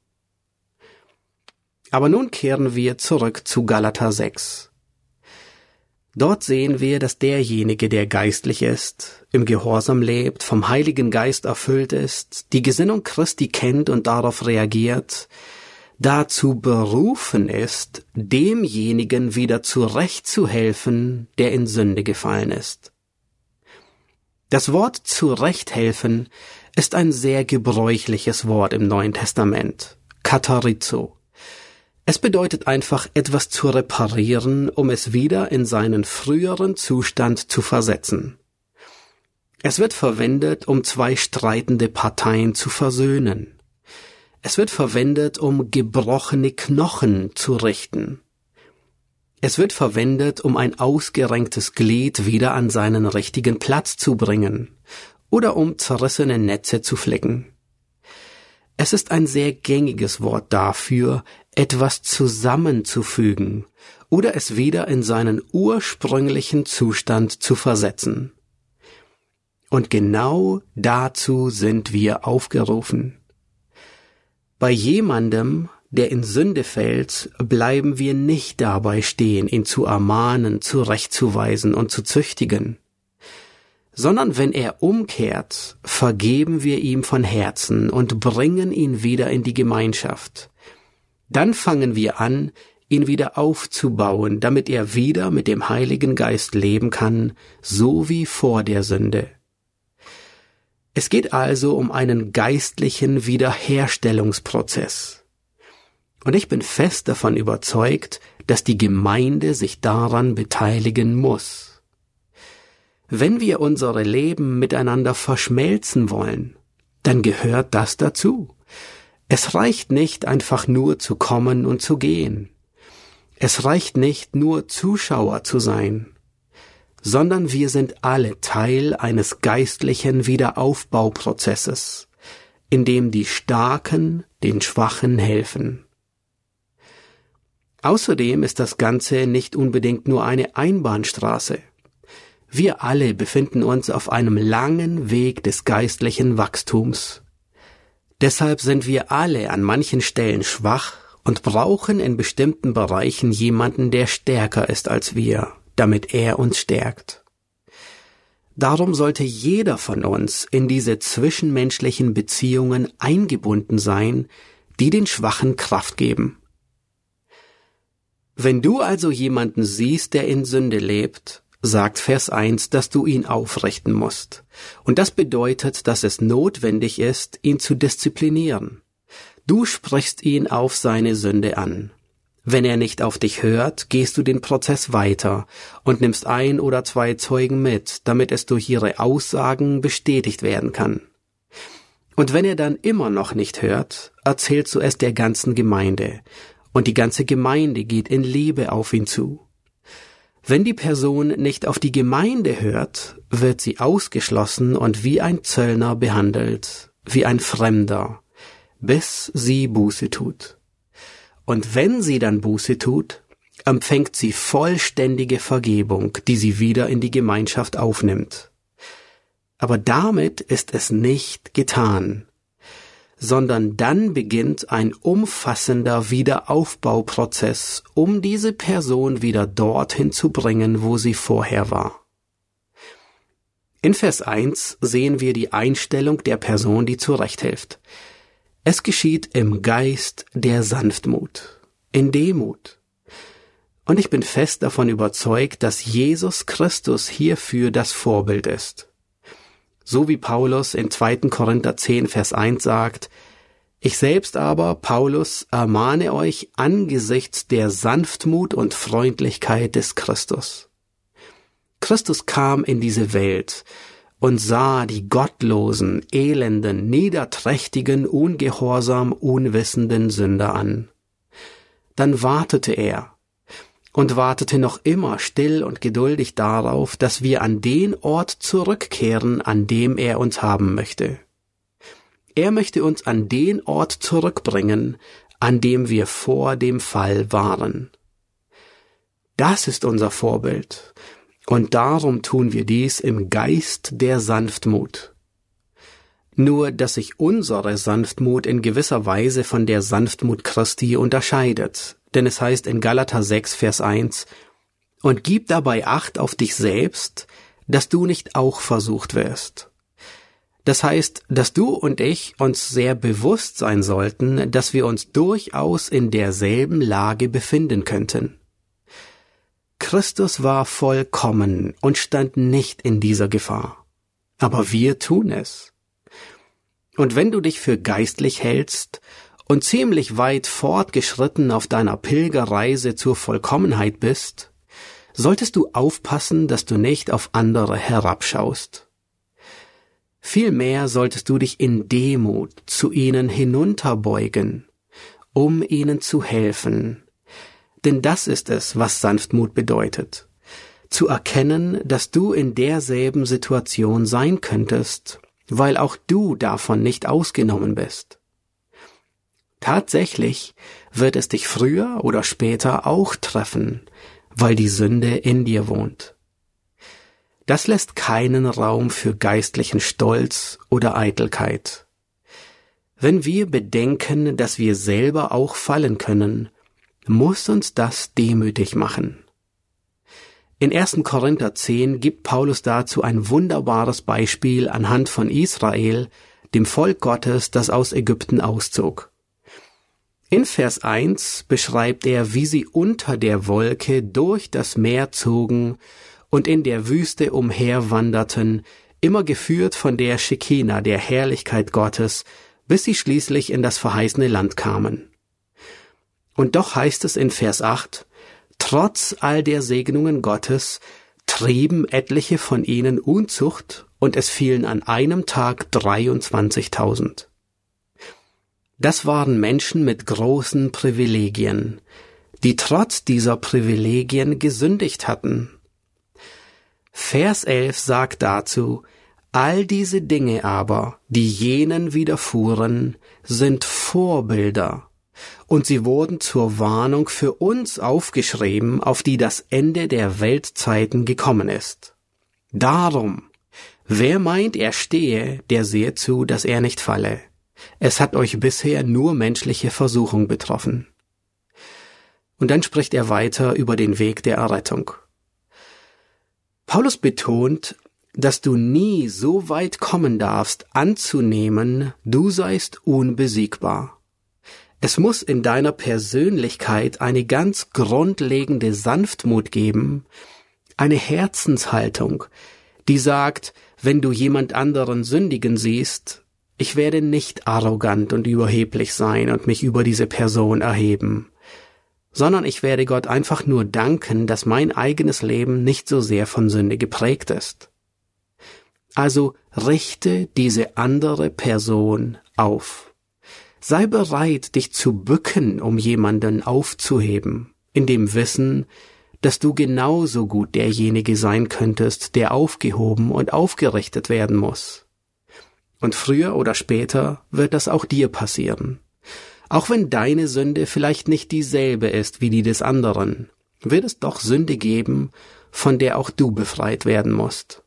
Aber nun kehren wir zurück zu Galater 6. Dort sehen wir, dass derjenige, der geistlich ist, im Gehorsam lebt, vom Heiligen Geist erfüllt ist, die Gesinnung Christi kennt und darauf reagiert, dazu berufen ist, demjenigen wieder zurechtzuhelfen, der in Sünde gefallen ist. Das Wort zurechthelfen ist ein sehr gebräuchliches Wort im Neuen Testament, katarizo. Es bedeutet einfach, etwas zu reparieren, um es wieder in seinen früheren Zustand zu versetzen. Es wird verwendet, um 2 streitende Parteien zu versöhnen. Es wird verwendet, um gebrochene Knochen zu richten. Es wird verwendet, um ein ausgerenktes Glied wieder an seinen richtigen Platz zu bringen oder um zerrissene Netze zu flicken. Es ist ein sehr gängiges Wort dafür, etwas zusammenzufügen oder es wieder in seinen ursprünglichen Zustand zu versetzen. Und genau dazu sind wir aufgerufen. Bei jemandem, der in Sünde fällt, bleiben wir nicht dabei stehen, ihn zu ermahnen, zurechtzuweisen und zu züchtigen, sondern wenn er umkehrt, vergeben wir ihm von Herzen und bringen ihn wieder in die Gemeinschaft. Dann fangen wir an, ihn wieder aufzubauen, damit er wieder mit dem Heiligen Geist leben kann, so wie vor der Sünde. Es geht also um einen geistlichen Wiederherstellungsprozess. Und ich bin fest davon überzeugt, dass die Gemeinde sich daran beteiligen muss. Wenn wir unsere Leben miteinander verschmelzen wollen, dann gehört das dazu. Es reicht nicht, einfach nur zu kommen und zu gehen. Es reicht nicht, nur Zuschauer zu sein, sondern wir sind alle Teil eines geistlichen Wiederaufbauprozesses, in dem die Starken den Schwachen helfen. Außerdem ist das Ganze nicht unbedingt nur eine Einbahnstraße. Wir alle befinden uns auf einem langen Weg des geistlichen Wachstums. Deshalb sind wir alle an manchen Stellen schwach und brauchen in bestimmten Bereichen jemanden, der stärker ist als wir, damit er uns stärkt. Darum sollte jeder von uns in diese zwischenmenschlichen Beziehungen eingebunden sein, die den Schwachen Kraft geben. Wenn du also jemanden siehst, der in Sünde lebt, sagt Vers 1, dass du ihn aufrichten musst. Und das bedeutet, dass es notwendig ist, ihn zu disziplinieren. Du sprichst ihn auf seine Sünde an. Wenn er nicht auf dich hört, gehst du den Prozess weiter und nimmst 1 oder 2 Zeugen mit, damit es durch ihre Aussagen bestätigt werden kann. Und wenn er dann immer noch nicht hört, erzählst du es der ganzen Gemeinde, und die ganze Gemeinde geht in Liebe auf ihn zu. Wenn die Person nicht auf die Gemeinde hört, wird sie ausgeschlossen und wie ein Zöllner behandelt, wie ein Fremder, bis sie Buße tut. Und wenn sie dann Buße tut, empfängt sie vollständige Vergebung, die sie wieder in die Gemeinschaft aufnimmt. Aber damit ist es nicht getan, sondern dann beginnt ein umfassender Wiederaufbauprozess, um diese Person wieder dorthin zu bringen, wo sie vorher war. In Vers 1 sehen wir die Einstellung der Person, die zurechthilft. Es geschieht im Geist der Sanftmut, in Demut. Und ich bin fest davon überzeugt, dass Jesus Christus hierfür das Vorbild ist. So wie Paulus in 2. Korinther 10, Vers 1 sagt, ich selbst aber, Paulus, ermahne euch angesichts der Sanftmut und Freundlichkeit des Christus. Christus kam in diese Welt und sah die gottlosen, elenden, niederträchtigen, ungehorsam, unwissenden Sünder an. Dann wartete er und wartete noch immer still und geduldig darauf, dass wir an den Ort zurückkehren, an dem er uns haben möchte. Er möchte uns an den Ort zurückbringen, an dem wir vor dem Fall waren. Das ist unser Vorbild. Und darum tun wir dies im Geist der Sanftmut. Nur, dass sich unsere Sanftmut in gewisser Weise von der Sanftmut Christi unterscheidet. Denn es heißt in Galater 6, Vers 1, und gib dabei Acht auf dich selbst, dass du nicht auch versucht wirst. Das heißt, dass du und ich uns sehr bewusst sein sollten, dass wir uns durchaus in derselben Lage befinden könnten. Christus war vollkommen und stand nicht in dieser Gefahr. Aber wir tun es. Und wenn du dich für geistlich hältst und ziemlich weit fortgeschritten auf deiner Pilgerreise zur Vollkommenheit bist, solltest du aufpassen, dass du nicht auf andere herabschaust. Vielmehr solltest du dich in Demut zu ihnen hinunterbeugen, um ihnen zu helfen. Denn das ist es, was Sanftmut bedeutet. Zu erkennen, dass du in derselben Situation sein könntest, weil auch du davon nicht ausgenommen bist. Tatsächlich wird es dich früher oder später auch treffen, weil die Sünde in dir wohnt. Das lässt keinen Raum für geistlichen Stolz oder Eitelkeit. Wenn wir bedenken, dass wir selber auch fallen können, muss uns das demütig machen. In 1. Korinther 10 gibt Paulus dazu ein wunderbares Beispiel anhand von Israel, dem Volk Gottes, das aus Ägypten auszog. In Vers 1 beschreibt er, wie sie unter der Wolke durch das Meer zogen und in der Wüste umherwanderten, immer geführt von der Schekina, der Herrlichkeit Gottes, bis sie schließlich in das verheißene Land kamen. Und doch heißt es in Vers 8, trotz all der Segnungen Gottes trieben etliche von ihnen Unzucht und es fielen an einem Tag 23.000. Das waren Menschen mit großen Privilegien, die trotz dieser Privilegien gesündigt hatten. Vers 11 sagt dazu, all diese Dinge aber, die jenen widerfuhren, sind Vorbilder, und sie wurden zur Warnung für uns aufgeschrieben, auf die das Ende der Weltzeiten gekommen ist. Darum, wer meint, er stehe, der sehe zu, dass er nicht falle. Es hat euch bisher nur menschliche Versuchung betroffen. Und dann spricht er weiter über den Weg der Errettung. Paulus betont, dass du nie so weit kommen darfst, anzunehmen, du seist unbesiegbar. Es muss in deiner Persönlichkeit eine ganz grundlegende Sanftmut geben, eine Herzenshaltung, die sagt, wenn du jemand anderen sündigen siehst, ich werde nicht arrogant und überheblich sein und mich über diese Person erheben, sondern ich werde Gott einfach nur danken, dass mein eigenes Leben nicht so sehr von Sünde geprägt ist. Also richte diese andere Person auf. Sei bereit, dich zu bücken, um jemanden aufzuheben, in dem Wissen, dass du genauso gut derjenige sein könntest, der aufgehoben und aufgerichtet werden muss. Und früher oder später wird das auch dir passieren. Auch wenn deine Sünde vielleicht nicht dieselbe ist wie die des anderen, wird es doch Sünde geben, von der auch du befreit werden musst.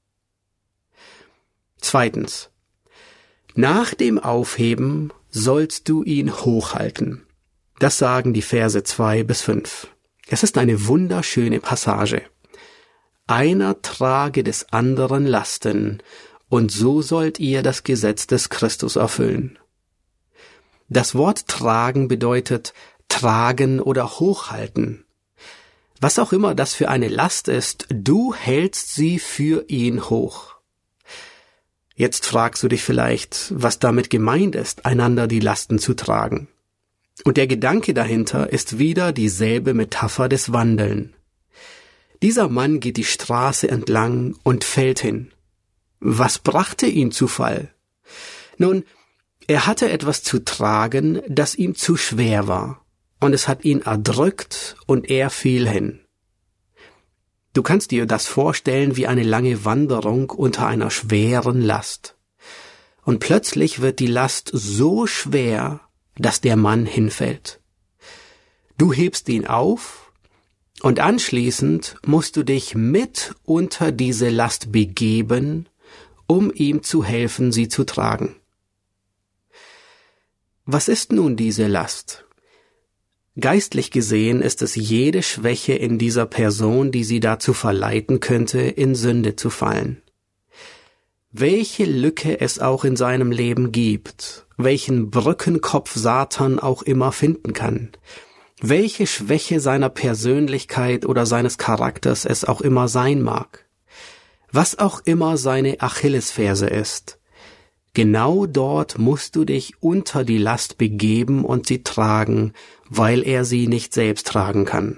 Zweitens. Nach dem Aufheben sollst du ihn hochhalten. Das sagen die Verse 2-5. Es ist eine wunderschöne Passage. Einer trage des anderen Lasten, und so sollt ihr das Gesetz des Christus erfüllen. Das Wort tragen bedeutet tragen oder hochhalten. Was auch immer das für eine Last ist, du hältst sie für ihn hoch. Jetzt fragst du dich vielleicht, was damit gemeint ist, einander die Lasten zu tragen. Und der Gedanke dahinter ist wieder dieselbe Metapher des Wandeln. Dieser Mann geht die Straße entlang und fällt hin. Was brachte ihn zu Fall? Nun, er hatte etwas zu tragen, das ihm zu schwer war, und es hat ihn erdrückt und er fiel hin. Du kannst dir das vorstellen wie eine lange Wanderung unter einer schweren Last. Und plötzlich wird die Last so schwer, dass der Mann hinfällt. Du hebst ihn auf und anschließend musst du dich mit unter diese Last begeben, um ihm zu helfen, sie zu tragen. Was ist nun diese Last? Geistlich gesehen ist es jede Schwäche in dieser Person, die sie dazu verleiten könnte, in Sünde zu fallen. Welche Lücke es auch in seinem Leben gibt, welchen Brückenkopf Satan auch immer finden kann, welche Schwäche seiner Persönlichkeit oder seines Charakters es auch immer sein mag, was auch immer seine Achillesferse ist, genau dort musst du dich unter die Last begeben und sie tragen, weil er sie nicht selbst tragen kann.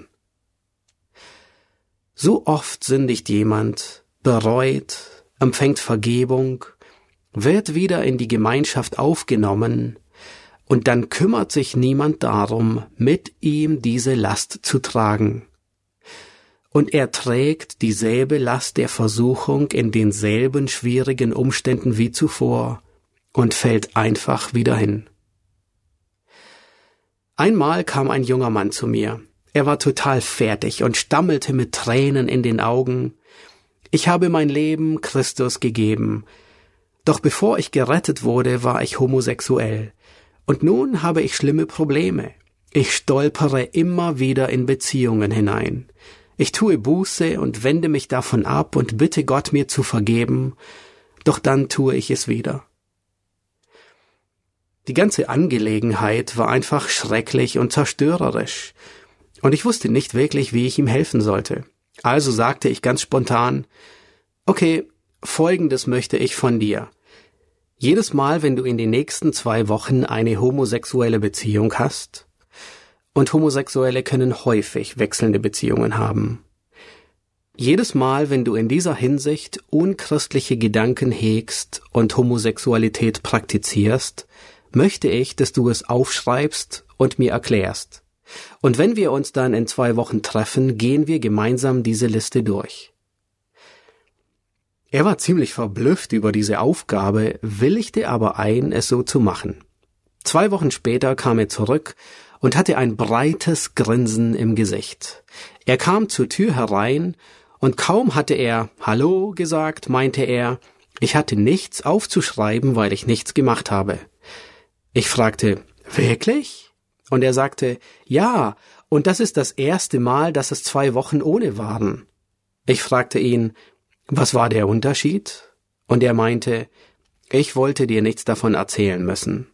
So oft sündigt jemand, bereut, empfängt Vergebung, wird wieder in die Gemeinschaft aufgenommen, und dann kümmert sich niemand darum, mit ihm diese Last zu tragen. Und er trägt dieselbe Last der Versuchung in denselben schwierigen Umständen wie zuvor und fällt einfach wieder hin. Einmal kam ein junger Mann zu mir. Er war total fertig und stammelte mit Tränen in den Augen: Ich habe mein Leben Christus gegeben. Doch bevor ich gerettet wurde, war ich homosexuell. Und nun habe ich schlimme Probleme. Ich stolpere immer wieder in Beziehungen hinein. Ich tue Buße und wende mich davon ab und bitte Gott, mir zu vergeben, doch dann tue ich es wieder. Die ganze Angelegenheit war einfach schrecklich und zerstörerisch, und ich wusste nicht wirklich, wie ich ihm helfen sollte. Also sagte ich ganz spontan: Okay, Folgendes möchte ich von dir. Jedes Mal, wenn du in den nächsten 2 Wochen eine homosexuelle Beziehung hast, und Homosexuelle können häufig wechselnde Beziehungen haben. Jedes Mal, wenn du in dieser Hinsicht unchristliche Gedanken hegst und Homosexualität praktizierst, möchte ich, dass du es aufschreibst und mir erklärst. Und wenn wir uns dann in 2 Wochen treffen, gehen wir gemeinsam diese Liste durch. Er war ziemlich verblüfft über diese Aufgabe, willigte aber ein, es so zu machen. 2 Wochen später kam er zurück und hatte ein breites Grinsen im Gesicht. Er kam zur Tür herein, und kaum hatte er »Hallo« gesagt, meinte er, ich hatte nichts aufzuschreiben, weil ich nichts gemacht habe. Ich fragte: Wirklich? Und er sagte: Ja, und das ist das erste Mal, dass es 2 Wochen ohne waren. Ich fragte ihn: Was war der Unterschied? Und er meinte: Ich wollte dir nichts davon erzählen müssen.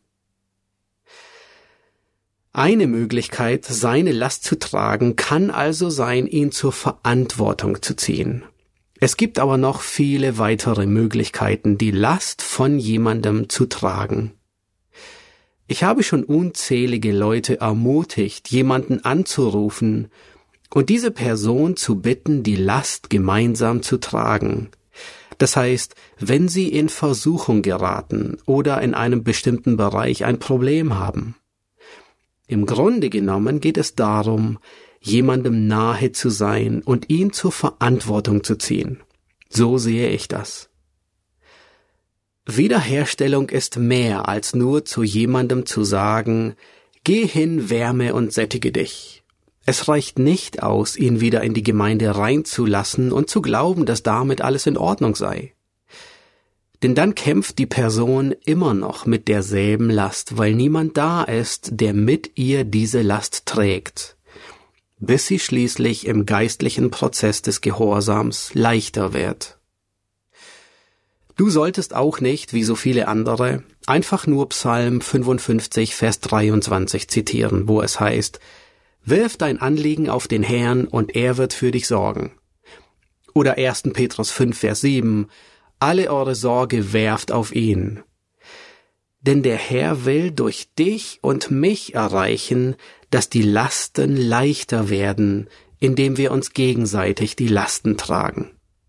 Eine Möglichkeit, seine Last zu tragen, kann also sein, ihn zur Verantwortung zu ziehen. Es gibt aber noch viele weitere Möglichkeiten, die Last von jemandem zu tragen. Ich habe schon unzählige Leute ermutigt, jemanden anzurufen und diese Person zu bitten, die Last gemeinsam zu tragen. Das heißt, wenn sie in Versuchung geraten oder in einem bestimmten Bereich ein Problem haben. Im Grunde genommen geht es darum, jemandem nahe zu sein und ihn zur Verantwortung zu ziehen. So sehe ich das. Wiederherstellung ist mehr als nur zu jemandem zu sagen: Geh hin, wärme und sättige dich. Es reicht nicht aus, ihn wieder in die Gemeinde reinzulassen und zu glauben, dass damit alles in Ordnung sei. Denn dann kämpft die Person immer noch mit derselben Last, weil niemand da ist, der mit ihr diese Last trägt, bis sie schließlich im geistlichen Prozess des Gehorsams leichter wird. Du solltest auch nicht, wie so viele andere, einfach nur Psalm 55, Vers 23 zitieren, wo es heißt: Wirf dein Anliegen auf den Herrn und er wird für dich sorgen. Oder 1. Petrus 5, Vers 7: Alle eure Sorge werft auf ihn. Denn der Herr will durch dich und mich erreichen, dass die Lasten leichter werden, indem wir uns gegenseitig die Lasten tragen.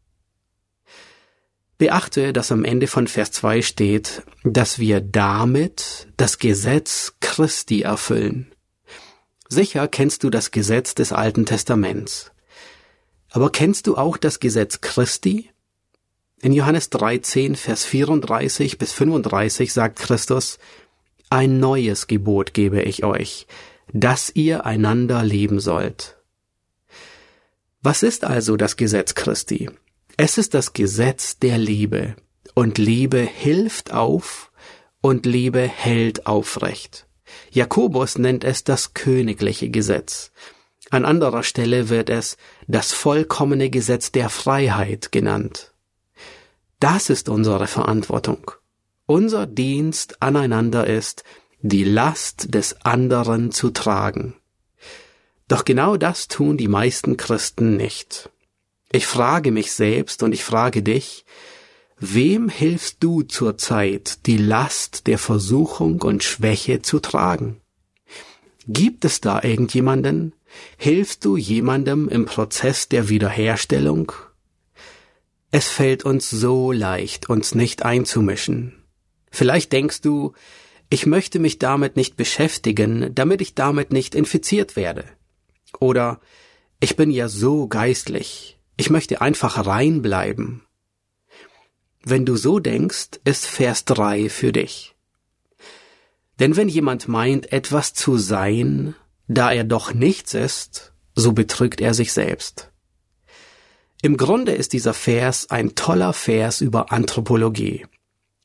Beachte, dass am Ende von Vers 2 steht, dass wir damit das Gesetz Christi erfüllen. Sicher kennst du das Gesetz des Alten Testaments. Aber kennst du auch das Gesetz Christi? In Johannes 13, Vers 34 bis 35 sagt Christus: Ein neues Gebot gebe ich euch, dass ihr einander lieben sollt. Was ist also das Gesetz Christi? Es ist das Gesetz der Liebe. Und Liebe hilft auf und Liebe hält aufrecht. Jakobus nennt es das königliche Gesetz. An anderer Stelle wird es das vollkommene Gesetz der Freiheit genannt. Das ist unsere Verantwortung. Unser Dienst aneinander ist, die Last des anderen zu tragen. Doch genau das tun die meisten Christen nicht. Ich frage mich selbst und ich frage dich: Wem hilfst du zurzeit, die Last der Versuchung und Schwäche zu tragen? Gibt es da irgendjemanden? Hilfst du jemandem im Prozess der Wiederherstellung? Es fällt uns so leicht, uns nicht einzumischen. Vielleicht denkst du: Ich möchte mich damit nicht beschäftigen, damit ich damit nicht infiziert werde. Oder: Ich bin ja so geistlich. Ich möchte einfach reinbleiben. Wenn du so denkst, ist Vers 3 für dich. Denn wenn jemand meint, etwas zu sein, da er doch nichts ist, so betrügt er sich selbst. Im Grunde ist dieser Vers ein toller Vers über Anthropologie.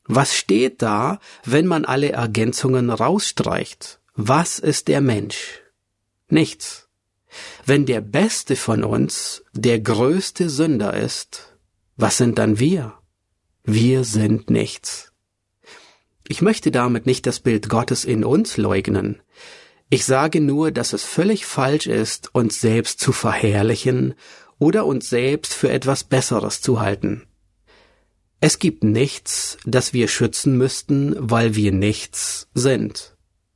Was steht da, wenn man alle Ergänzungen rausstreicht? Was ist der Mensch? Nichts. Wenn der Beste von uns der größte Sünder ist, was sind dann wir? Wir sind nichts. Ich möchte damit nicht das Bild Gottes in uns leugnen. Ich sage nur, dass es völlig falsch ist, uns selbst zu verherrlichen oder uns selbst für etwas Besseres zu halten. Es gibt nichts, das wir schützen müssten, weil wir nichts sind.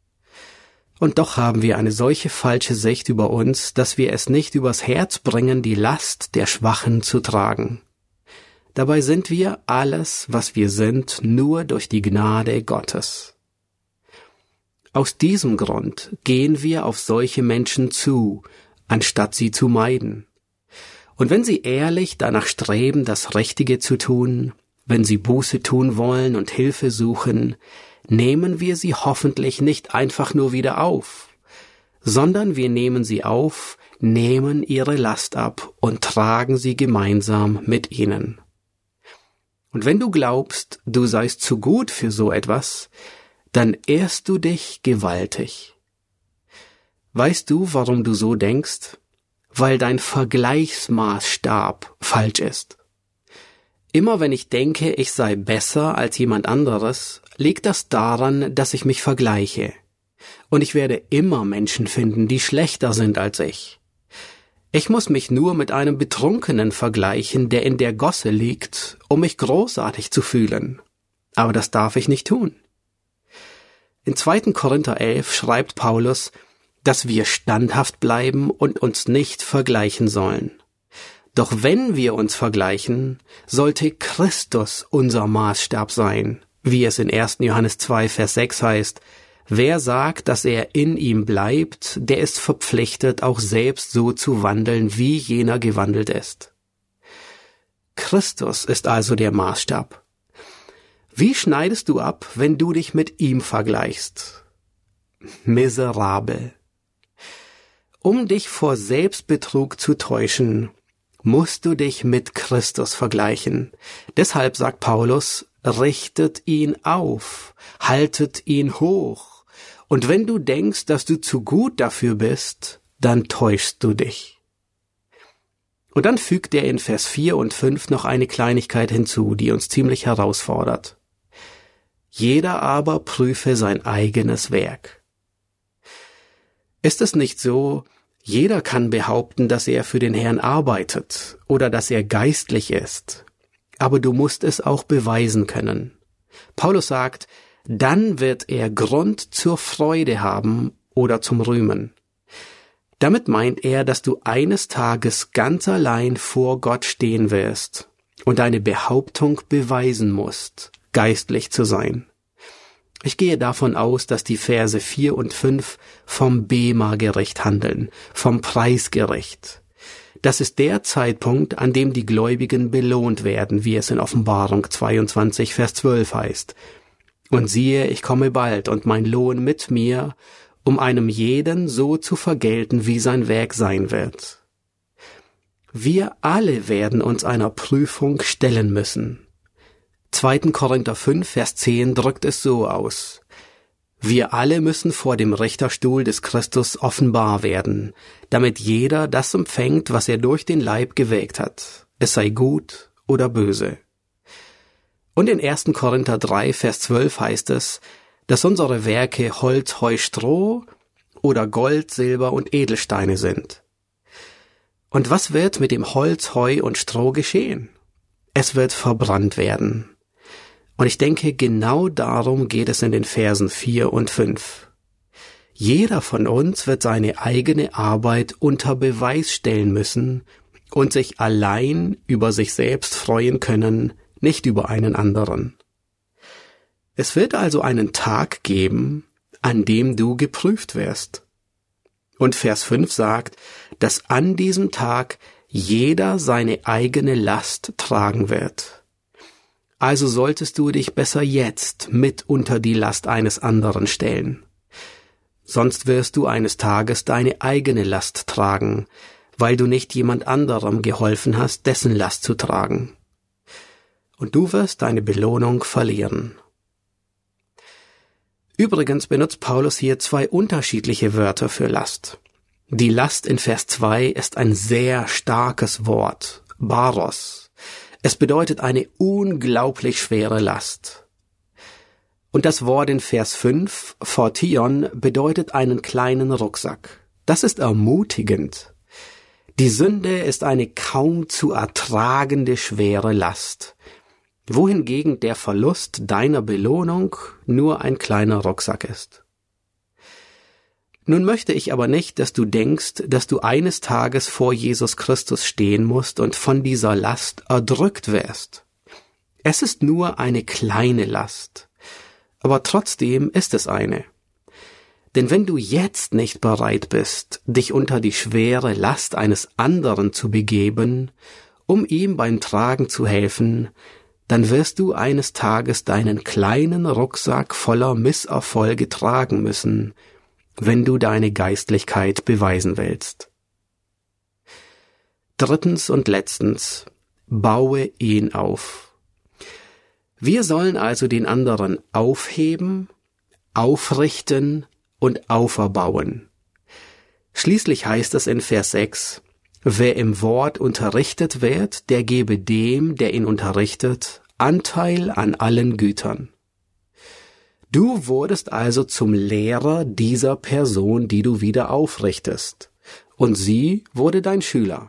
Und doch haben wir eine solche falsche Sicht über uns, dass wir es nicht übers Herz bringen, die Last der Schwachen zu tragen. Dabei sind wir alles, was wir sind, nur durch die Gnade Gottes. Aus diesem Grund gehen wir auf solche Menschen zu, anstatt sie zu meiden. Und wenn sie ehrlich danach streben, das Richtige zu tun, wenn sie Buße tun wollen und Hilfe suchen, nehmen wir sie hoffentlich nicht einfach nur wieder auf, sondern wir nehmen sie auf, nehmen ihre Last ab und tragen sie gemeinsam mit ihnen. Und wenn du glaubst, du seist zu gut für so etwas, dann ehrst du dich gewaltig. Weißt du, warum du so denkst? Weil dein Vergleichsmaßstab falsch ist. Immer wenn ich denke, ich sei besser als jemand anderes, liegt das daran, dass ich mich vergleiche. Und ich werde immer Menschen finden, die schlechter sind als ich. Ich muss mich nur mit einem Betrunkenen vergleichen, der in der Gosse liegt, um mich großartig zu fühlen. Aber das darf ich nicht tun. In 2. Korinther 11 schreibt Paulus, dass wir standhaft bleiben und uns nicht vergleichen sollen. Doch wenn wir uns vergleichen, sollte Christus unser Maßstab sein, wie es in 1. Johannes 2, Vers 6 heißt, wer sagt, dass er in ihm bleibt, der ist verpflichtet, auch selbst so zu wandeln, wie jener gewandelt ist. Christus ist also der Maßstab. Wie schneidest du ab, wenn du dich mit ihm vergleichst? Miserabel. Um dich vor Selbstbetrug zu täuschen, musst du dich mit Christus vergleichen. Deshalb sagt Paulus, richtet ihn auf, haltet ihn hoch. Und wenn du denkst, dass du zu gut dafür bist, dann täuschst du dich. Und dann fügt er in Vers 4 und 5 noch eine Kleinigkeit hinzu, die uns ziemlich herausfordert. Jeder aber prüfe sein eigenes Werk. Ist es nicht so, jeder kann behaupten, dass er für den Herrn arbeitet oder dass er geistlich ist, aber du musst es auch beweisen können. Paulus sagt, dann wird er Grund zur Freude haben oder zum Rühmen. Damit meint er, dass du eines Tages ganz allein vor Gott stehen wirst und deine Behauptung beweisen musst, geistlich zu sein. Ich gehe davon aus, dass die Verse 4 und 5 vom Bema-Gericht handeln, vom Preisgericht. Das ist der Zeitpunkt, an dem die Gläubigen belohnt werden, wie es in Offenbarung 22, Vers 12 heißt. Und siehe, ich komme bald und mein Lohn mit mir, um einem jeden so zu vergelten, wie sein Werk sein wird. Wir alle werden uns einer Prüfung stellen müssen. 2. Korinther 5, Vers 10 drückt es so aus. Wir alle müssen vor dem Richterstuhl des Christus offenbar werden, damit jeder das empfängt, was er durch den Leib gewirkt hat, es sei gut oder böse. Und in 1. Korinther 3, Vers 12 heißt es, dass unsere Werke Holz, Heu, Stroh oder Gold, Silber und Edelsteine sind. Und was wird mit dem Holz, Heu und Stroh geschehen? Es wird verbrannt werden. Und ich denke, genau darum geht es in den Versen 4 und 5. Jeder von uns wird seine eigene Arbeit unter Beweis stellen müssen und sich allein über sich selbst freuen können, nicht über einen anderen. Es wird also einen Tag geben, an dem du geprüft wirst. Und Vers 5 sagt, dass an diesem Tag jeder seine eigene Last tragen wird. Also solltest du dich besser jetzt mit unter die Last eines anderen stellen. Sonst wirst du eines Tages deine eigene Last tragen, weil du nicht jemand anderem geholfen hast, dessen Last zu tragen. und du wirst deine Belohnung verlieren. Übrigens benutzt Paulus hier 2 unterschiedliche Wörter für Last. Die Last in Vers 2 ist ein sehr starkes Wort, Baros. Es bedeutet eine unglaublich schwere Last. Und das Wort in Vers 5, Phortion, bedeutet einen kleinen Rucksack. Das ist ermutigend. Die Sünde ist eine kaum zu ertragende schwere Last, wohingegen der Verlust deiner Belohnung nur ein kleiner Rucksack ist. Nun möchte ich aber nicht, dass du denkst, dass du eines Tages vor Jesus Christus stehen musst und von dieser Last erdrückt wirst. Es ist nur eine kleine Last, aber trotzdem ist es eine. Denn wenn du jetzt nicht bereit bist, dich unter die schwere Last eines anderen zu begeben, um ihm beim Tragen zu helfen, dann wirst du eines Tages deinen kleinen Rucksack voller Misserfolge tragen müssen, wenn du deine Geistlichkeit beweisen willst. Drittens und letztens, baue ihn auf. Wir sollen also den anderen aufheben, aufrichten und auferbauen. Schließlich heißt es in Vers 6, wer im Wort unterrichtet wird, der gebe dem, der ihn unterrichtet, Anteil an allen Gütern. Du wurdest also zum Lehrer dieser Person, die du wieder aufrichtest, und sie wurde dein Schüler.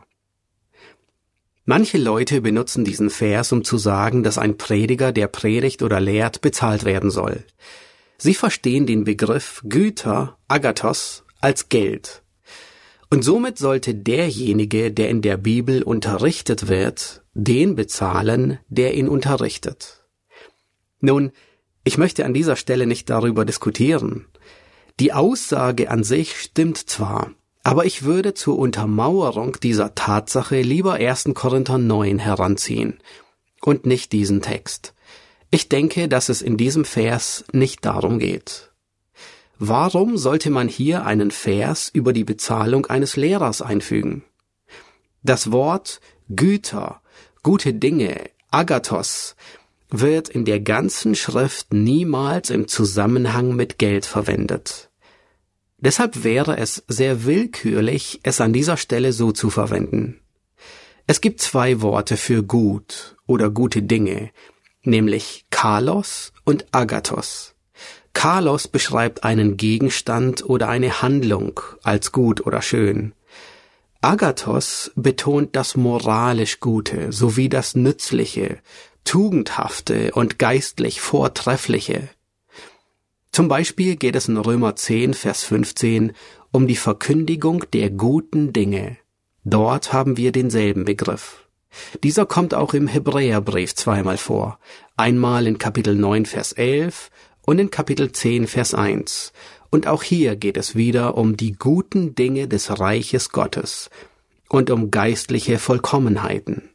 Manche Leute benutzen diesen Vers, um zu sagen, dass ein Prediger, der predigt oder lehrt, bezahlt werden soll. Sie verstehen den Begriff Güter, Agathos, als Geld. Und somit sollte derjenige, der in der Bibel unterrichtet wird, den bezahlen, der ihn unterrichtet. Nun, ich möchte an dieser Stelle nicht darüber diskutieren. Die Aussage an sich stimmt zwar, aber ich würde zur Untermauerung dieser Tatsache lieber 1. Korinther 9 heranziehen und nicht diesen Text. Ich denke, dass es in diesem Vers nicht darum geht. Warum sollte man hier einen Vers über die Bezahlung eines Lehrers einfügen? Das Wort Güter, gute Dinge, Agathos, wird in der ganzen Schrift niemals im Zusammenhang mit Geld verwendet. Deshalb wäre es sehr willkürlich, es an dieser Stelle so zu verwenden. Es gibt 2 Worte für gut oder gute Dinge, nämlich Kalos und Agathos. Kalos beschreibt einen Gegenstand oder eine Handlung als gut oder schön. Agathos betont das moralisch Gute sowie das Nützliche, Tugendhafte und geistlich Vortreffliche. Zum Beispiel geht es in Römer 10, Vers 15 um die Verkündigung der guten Dinge. Dort haben wir denselben Begriff. Dieser kommt auch im Hebräerbrief 2-mal vor, einmal in Kapitel 9, Vers 11 und in Kapitel 10, Vers 1. Und auch hier geht es wieder um die guten Dinge des Reiches Gottes und um geistliche Vollkommenheiten.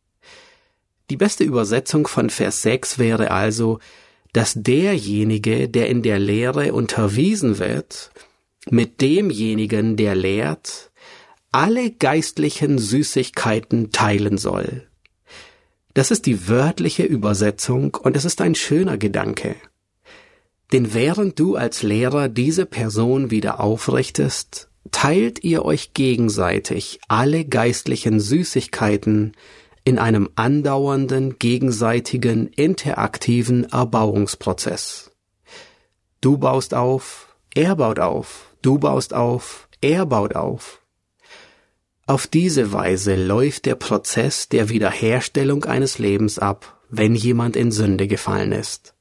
Die beste Übersetzung von Vers 6 wäre also, dass derjenige, der in der Lehre unterwiesen wird, mit demjenigen, der lehrt, alle geistlichen Süßigkeiten teilen soll. Das ist die wörtliche Übersetzung und es ist ein schöner Gedanke. Denn während du als Lehrer diese Person wieder aufrichtest, teilt ihr euch gegenseitig alle geistlichen Süßigkeiten in einem andauernden, gegenseitigen, interaktiven Erbauungsprozess. Du baust auf, er baut auf, du baust auf, er baut auf. Auf diese Weise läuft der Prozess der Wiederherstellung eines Lebens ab, wenn jemand in Sünde gefallen ist.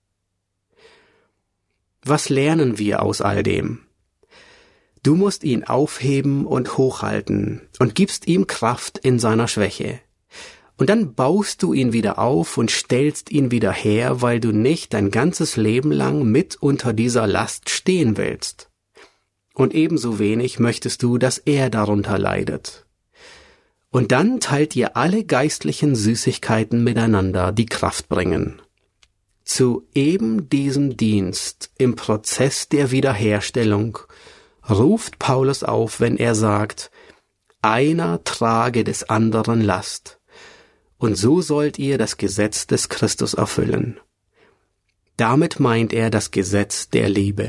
Was lernen wir aus all dem? Du musst ihn aufheben und hochhalten und gibst ihm Kraft in seiner Schwäche. Und dann baust du ihn wieder auf und stellst ihn wieder her, weil du nicht dein ganzes Leben lang mit unter dieser Last stehen willst. Und ebenso wenig möchtest du, dass er darunter leidet. Und dann teilt ihr alle geistlichen Süßigkeiten miteinander, die Kraft bringen. Zu eben diesem Dienst im Prozess der Wiederherstellung ruft Paulus auf, wenn er sagt, einer trage des anderen Last. und so sollt ihr das Gesetz des Christus erfüllen. Damit meint er das Gesetz der Liebe.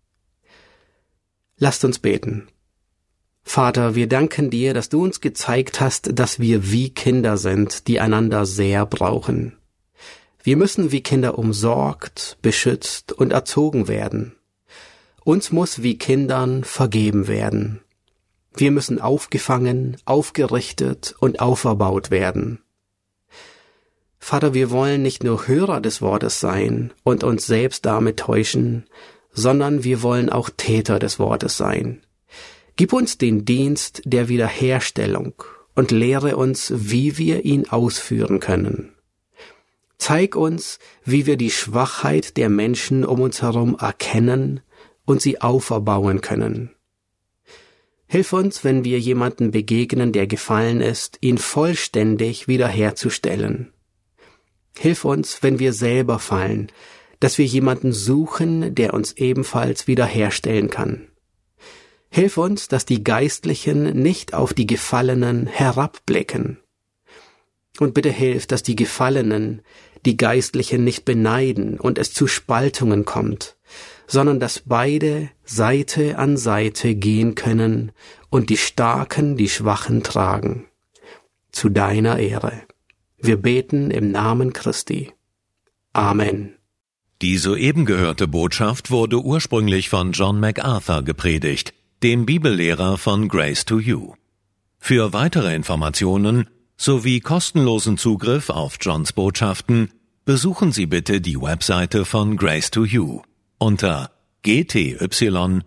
Lasst uns beten. Vater, wir danken dir, dass du uns gezeigt hast, dass wir wie Kinder sind, die einander sehr brauchen. Wir müssen wie Kinder umsorgt, beschützt und erzogen werden. Uns muss wie Kindern vergeben werden. Wir müssen aufgefangen, aufgerichtet und auferbaut werden. Vater, wir wollen nicht nur Hörer des Wortes sein und uns selbst damit täuschen, sondern wir wollen auch Täter des Wortes sein. Gib uns den Dienst der Wiederherstellung und lehre uns, wie wir ihn ausführen können. Zeig uns, wie wir die Schwachheit der Menschen um uns herum erkennen und sie auferbauen können. Hilf uns, wenn wir jemanden begegnen, der gefallen ist, ihn vollständig wiederherzustellen. Hilf uns, wenn wir selber fallen, dass wir jemanden suchen, der uns ebenfalls wiederherstellen kann. Hilf uns, dass die Geistlichen nicht auf die Gefallenen herabblicken. Und bitte hilf, dass die Gefallenen die Geistlichen nicht beneiden und es zu Spaltungen kommt, sondern dass beide Seite an Seite gehen können und die Starken die Schwachen tragen. Zu deiner Ehre. Wir beten im Namen Christi. Amen. Die soeben gehörte Botschaft wurde ursprünglich von John MacArthur gepredigt, dem Bibellehrer von Grace to You. Für weitere Informationen sowie kostenlosen Zugriff auf Johns Botschaften besuchen Sie bitte die Webseite von Grace to You unter gty.org.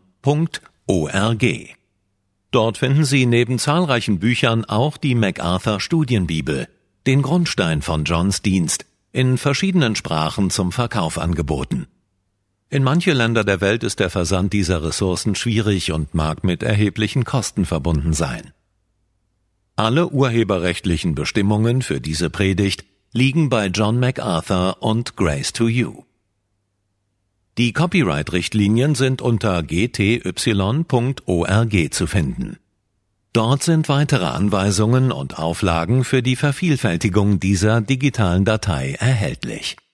Dort finden Sie neben zahlreichen Büchern auch die MacArthur Studienbibel, den Grundstein von Johns Dienst, in verschiedenen Sprachen zum Verkauf angeboten. In manche Länder der Welt ist der Versand dieser Ressourcen schwierig und mag mit erheblichen Kosten verbunden sein. Alle urheberrechtlichen Bestimmungen für diese Predigt liegen bei John MacArthur und Grace to You. Die Copyright-Richtlinien sind unter gty.org zu finden. Dort sind weitere Anweisungen und Auflagen für die Vervielfältigung dieser digitalen Datei erhältlich.